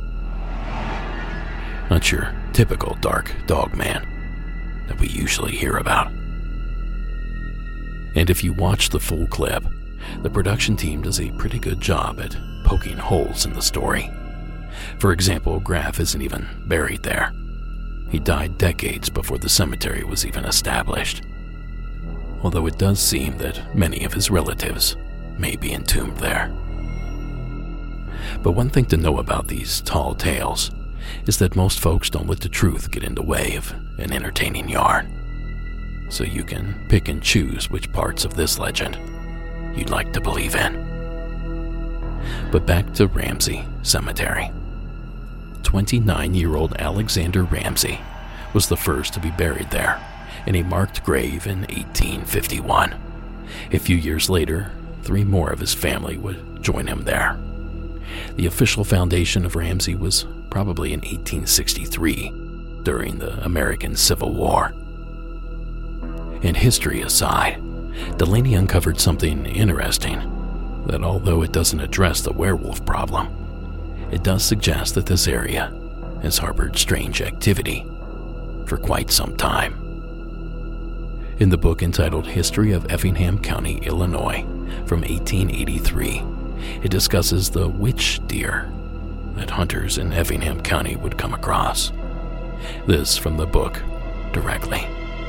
Not your typical dark dog man that we usually hear about. And if you watch the full clip, the production team does a pretty good job at poking holes in the story. For example, Graff isn't even buried there. He died decades before the cemetery was even established. Although it does seem that many of his relatives may be entombed there. But one thing to know about these tall tales is that most folks don't let the truth get in the way of an entertaining yarn. So you can pick and choose which parts of this legend you'd like to believe in. But back to Ramsey Cemetery. 29-year-old Alexander Ramsey was the first to be buried there in a marked grave in 1851. A few years later, 3 more of his family would join him there. The official foundation of Ramsey was probably in 1863, during the American Civil War. And history aside, Delaney uncovered something interesting, that although it doesn't address the werewolf problem, it does suggest that this area has harbored strange activity for quite some time. In the book entitled History of Effingham County, Illinois, from 1883, it discusses the witch deer that hunters in Effingham County would come across. This from the book directly.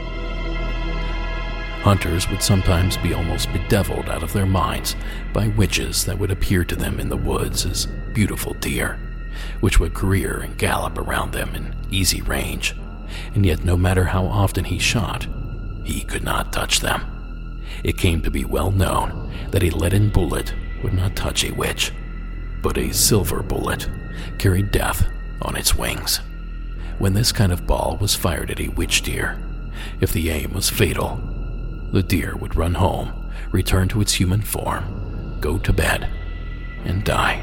Hunters would sometimes be almost bedeviled out of their minds by witches that would appear to them in the woods as beautiful deer, which would career and gallop around them in easy range, and yet no matter how often he shot, he could not touch them. It came to be well known that a leaden bullet would not touch a witch, but a silver bullet carried death on its wings. When this kind of ball was fired at a witch deer, if the aim was fatal, the deer would run home, return to its human form, go to bed, and die.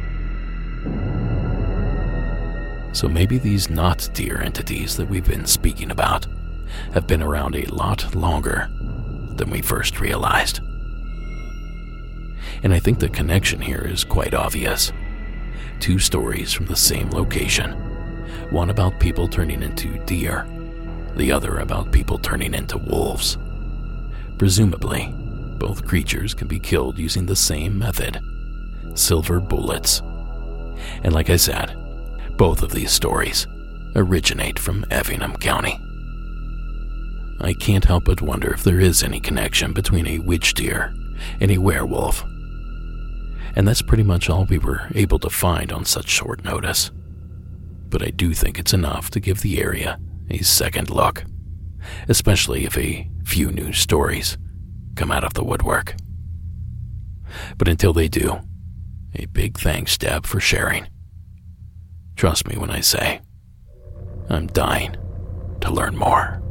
So maybe these not deer entities that we've been speaking about have been around a lot longer than we first realized. And I think the connection here is quite obvious. 2 stories from the same location. One about people turning into deer, the other about people turning into wolves. Presumably, both creatures can be killed using the same method, silver bullets. And like I said, both of these stories originate from Effingham County. I can't help but wonder if there is any connection between a witch deer and a werewolf. And that's pretty much all we were able to find on such short notice. But I do think it's enough to give the area a second look, especially if a few new stories come out of the woodwork. But until they do, a big thanks, Deb, for sharing. Trust me when I say, I'm dying to learn more.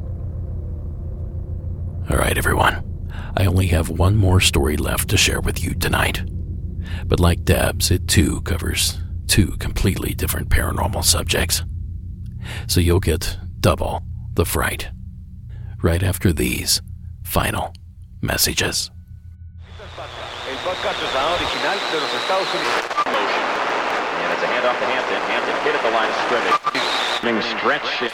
All right, everyone, I only have one more story left to share with you tonight. But like Deb's, it too covers 2 completely different paranormal subjects. So you'll get double the fright right after these final messages. El podcast original de los Estados Unidos. And it's a handoff to Hampton. Hampton hit at the line of scrimmage. Stretch.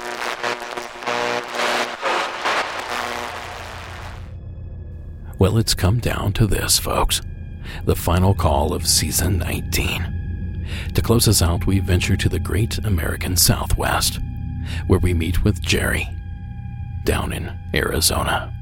Well, it's come down to this, folks. The final call of season 19. To close us out, we venture to the great American Southwest, where we meet with Jerry, down in Arizona.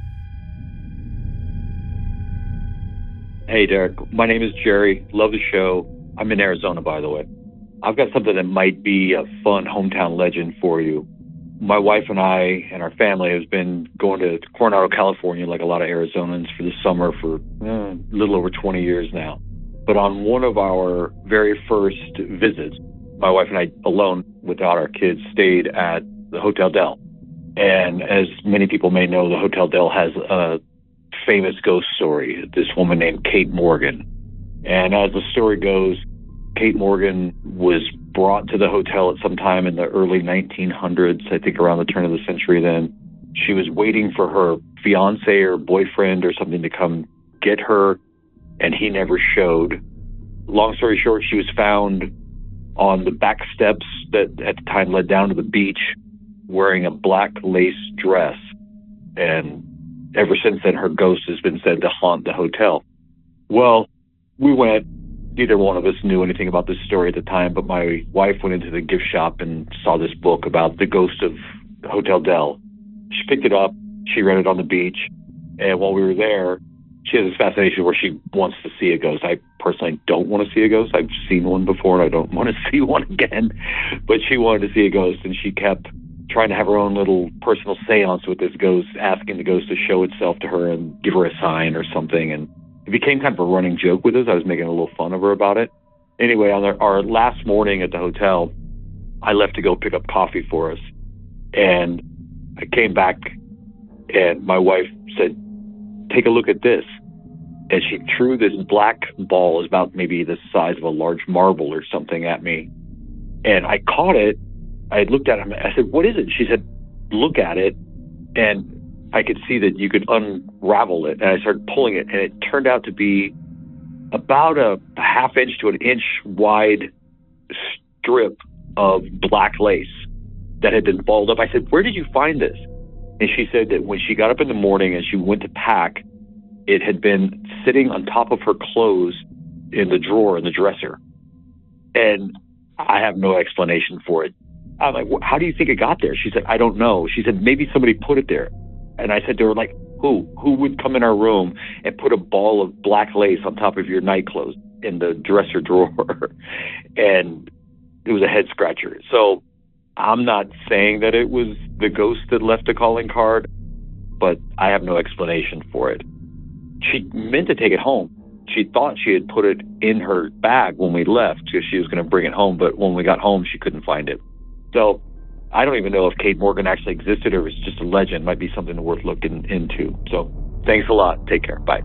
Hey, Derek. My name is Jerry. Love the show. I'm in Arizona, by the way. I've got something that might be a fun hometown legend for you. My wife and I and our family has been going to Coronado, California, like a lot of Arizonans, for the summer for a little over 20 years now. But on one of our very first visits, my wife and I, alone, without our kids, stayed at the Hotel Del. And as many people may know, the Hotel Del has a famous ghost story, this woman named Kate Morgan. And as the story goes, Kate Morgan was brought to the hotel at some time in the early 1900s, I think around the turn of the century then. She was waiting for her fiance or boyfriend or something to come get her, and he never showed. Long story short, she was found on the back steps that at the time led down to the beach wearing a black lace dress. And ever since then, her ghost has been said to haunt the hotel. Well, we went. Neither one of us knew anything about this story at the time, but my wife went into the gift shop and saw this book about the ghost of Hotel Del. She picked it up. She read it on the beach. And while we were there, she has this fascination where she wants to see a ghost. I personally don't want to see a ghost. I've seen one before, and I don't want to see one again. But she wanted to see a ghost, and she kept trying to have her own little personal seance with this ghost, asking the ghost to show itself to her and give her a sign or something. And it became kind of a running joke with us. I was making a little fun of her about it. Anyway, on our last morning at the hotel, I left to go pick up coffee for us. And I came back, and my wife said, "Take a look at this." And she threw this black ball, it was about maybe the size of a large marble or something, at me. And I caught it. I had looked at it. I said, "What is it?" She said, "Look at it." And I could see that you could unravel it. And I started pulling it, and it turned out to be about a half inch to an inch wide strip of black lace that had been balled up. I said, "Where did you find this?" And she said that when she got up in the morning and she went to pack, it had been sitting on top of her clothes in the drawer in the dresser. And I have no explanation for it. I'm like, "How do you think it got there?" She said, "I don't know." She said, "Maybe somebody put it there." And I said to her, like, who would come in our room and put a ball of black lace on top of your night clothes in the dresser drawer? And it was a head scratcher. So I'm not saying that it was the ghost that left a calling card, but I have no explanation for it. She meant to take it home. She thought she had put it in her bag when we left because she was going to bring it home, but when we got home, she couldn't find it. So I don't even know if Kate Morgan actually existed or it was just a legend. Might be something worth looking into. So thanks a lot. Take care. Bye.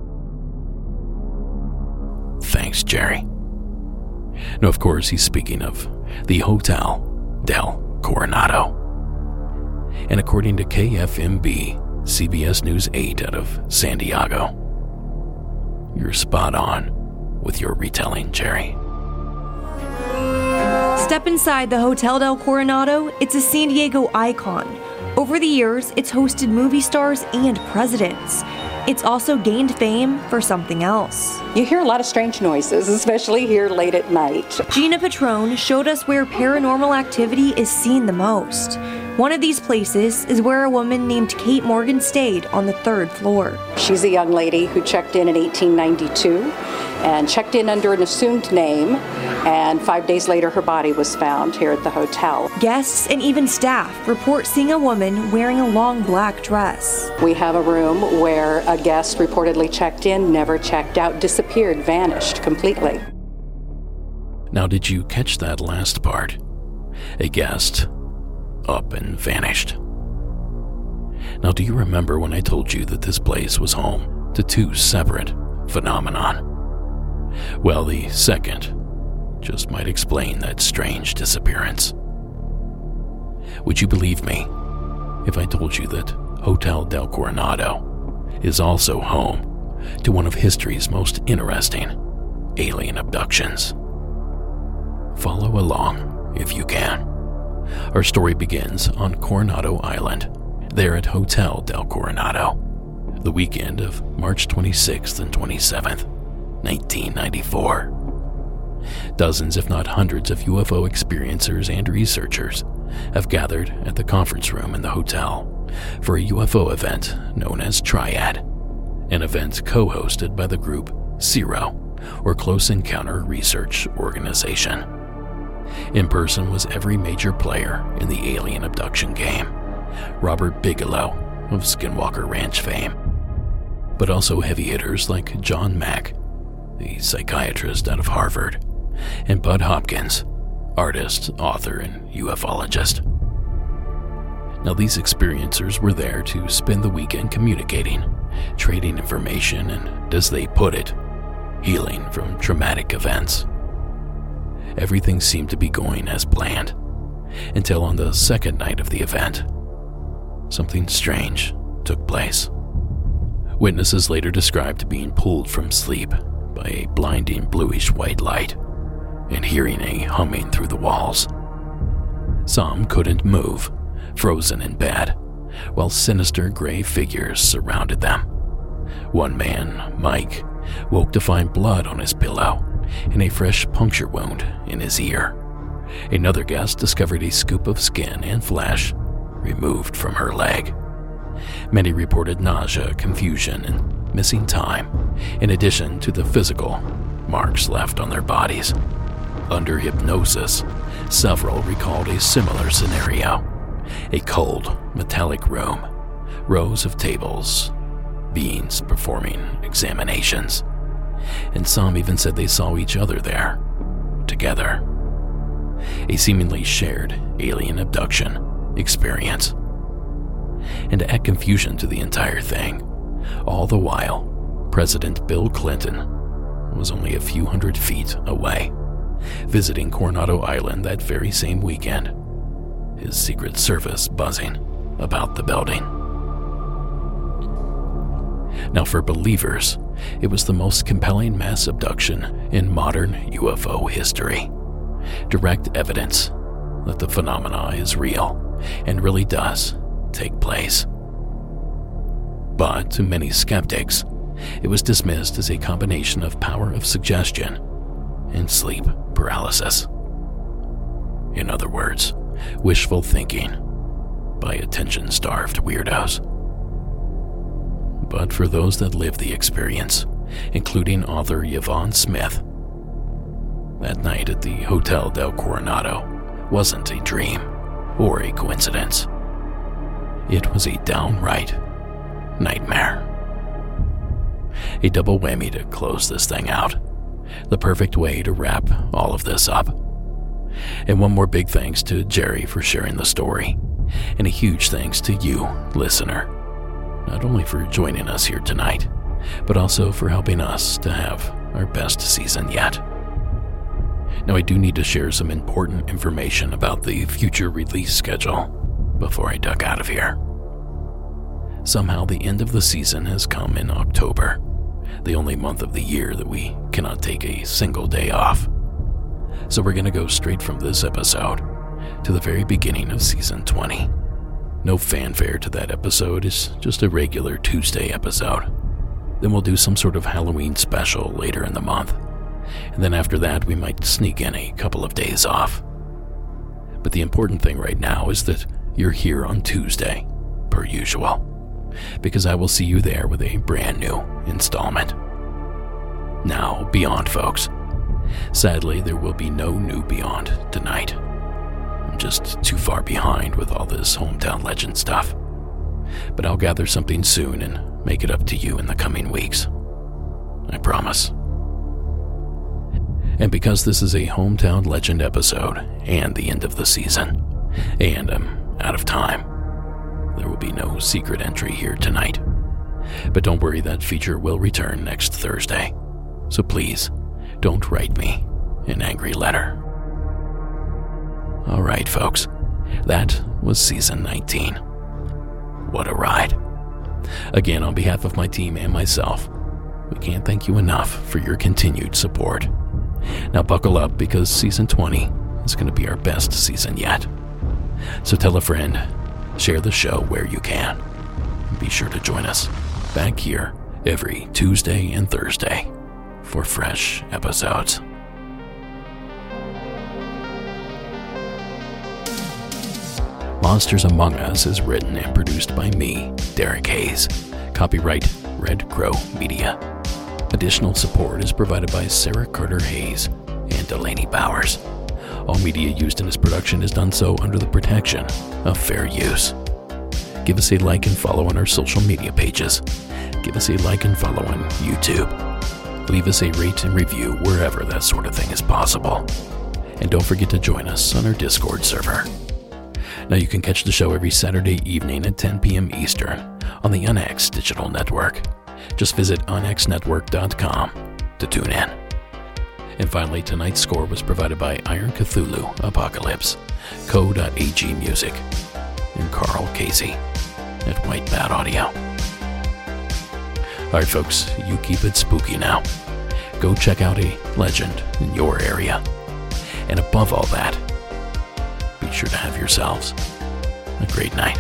Thanks, Jerry. Now, of course, he's speaking of the Hotel Del Coronado. And according to KFMB, CBS News 8 out of San Diego, you're spot on with your retelling, Jerry. Step inside the Hotel Del Coronado. It's a San Diego icon. Over the years, it's hosted movie stars and presidents. It's also gained fame for something else. You hear a lot of strange noises, especially here late at night. Gina Petrone showed us where paranormal activity is seen the most. One of these places is where a woman named Kate Morgan stayed on the 3rd floor. She's a young lady who checked in 1892 and checked in under an assumed name, and 5 days later her body was found here at the hotel. Guests and even staff report seeing a woman wearing a long black dress. We have a room where a guest reportedly checked in, never checked out, disappeared, vanished completely. Now, did you catch that last part? A guest up and vanished. Now, do you remember when I told you that this place was home to 2 separate phenomenon? Well, the second just might explain that strange disappearance. Would you believe me if I told you that Hotel Del Coronado is also home to one of history's most interesting alien abductions? Follow along if you can. Our story begins on Coronado Island, there at Hotel Del Coronado, the weekend of March 26th and 27th, 1994. Dozens, if not hundreds, of UFO experiencers and researchers have gathered at the conference room in the hotel for a UFO event known as Triad, an event co-hosted by the group CERO, or Close Encounter Research Organization. In person was every major player in the alien abduction game, Robert Bigelow of Skinwalker Ranch fame, but also heavy hitters like John Mack, the psychiatrist out of Harvard, and Bud Hopkins, artist, author, and ufologist. Now, these experiencers were there to spend the weekend communicating, trading information, and, as they put it, healing from traumatic events. Everything seemed to be going as planned, until on the second night of the event, something strange took place. Witnesses later described being pulled from sleep by a blinding bluish-white light and hearing a humming through the walls. Some couldn't move, frozen in bed, while sinister gray figures surrounded them. One man, Mike, woke to find blood on his pillow and a fresh puncture wound in his ear. Another guest discovered a scoop of skin and flesh removed from her leg. Many reported nausea, confusion, and missing time, in addition to the physical marks left on their bodies. Under hypnosis, several recalled a similar scenario: a cold, metallic room, rows of tables, beings performing examinations, and some even said they saw each other there, together. A seemingly shared alien abduction experience. And to add confusion to the entire thing, all the while, President Bill Clinton was only a few hundred feet away, visiting Coronado Island that very same weekend, his Secret Service buzzing about the building. Now, for believers, it was the most compelling mass abduction in modern UFO history. Direct evidence that the phenomena is real and really does take place. But to many skeptics, it was dismissed as a combination of power of suggestion and sleep paralysis. In other words, wishful thinking by attention-starved weirdos. But for those that lived the experience, including author Yvonne Smith, that night at the Hotel del Coronado wasn't a dream or a coincidence. It was a downright nightmare. A double whammy to close this thing out. The perfect way to wrap all of this up. And one more big thanks to Jerry for sharing the story. And a huge thanks to you, listener. Not only for joining us here tonight, but also for helping us to have our best season yet. Now, I do need to share some important information about the future release schedule before I duck out of here. Somehow the end of the season has come in October, the only month of the year that we cannot take a single day off. So we're going to go straight from this episode to the very beginning of season 20. No fanfare to that episode, it's just a regular Tuesday episode. Then we'll do some sort of Halloween special later in the month. And then after that, we might sneak in a couple of days off. But the important thing right now is that you're here on Tuesday, per usual, because I will see you there with a brand new installment. Now, Beyond, folks. Sadly, there will be no new Beyond tonight. I'm just too far behind with all this hometown legend stuff. But I'll gather something soon and make it up to you in the coming weeks. I promise. And because this is a hometown legend episode and the end of the season, and I'm out of time, there will be no secret entry here tonight. But don't worry, that feature will return next Thursday. So please, don't write me an angry letter. All right, folks, that was season 19. What a ride. Again, on behalf of my team and myself, we can't thank you enough for your continued support. Now buckle up, because season 20 is going to be our best season yet. So tell a friend, share the show where you can. Be sure to join us back here every Tuesday and Thursday for fresh episodes. Monsters Among Us is written and produced by me, Derek Hayes. Copyright Red Crow Media. Additional support is provided by Sarah Carter Hayes and Delaney Bowers. All media used in this production is done so under the protection of fair use. Give us a like and follow on our social media pages. Give us a like and follow on YouTube. Leave us a rate and review wherever that sort of thing is possible. And don't forget to join us on our Discord server. Now you can catch the show every Saturday evening at 10 p.m. Eastern on the UNX Digital Network. Just visit unxnetwork.com to tune in. And finally, tonight's score was provided by Iron Cthulhu Apocalypse, Co.ag Music, and Carl Casey at White Bat Audio. Alright folks, you keep it spooky now. Go check out a legend in your area. And above all that, be sure to have yourselves a great night.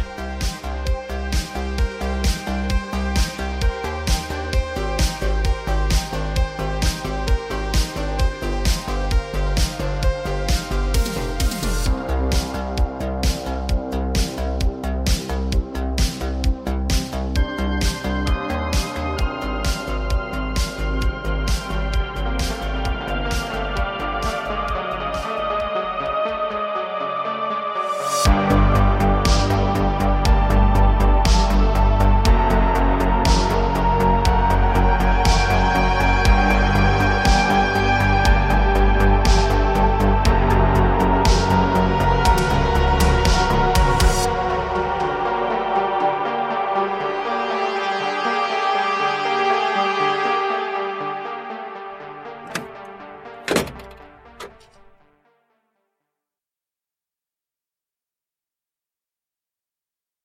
Bye.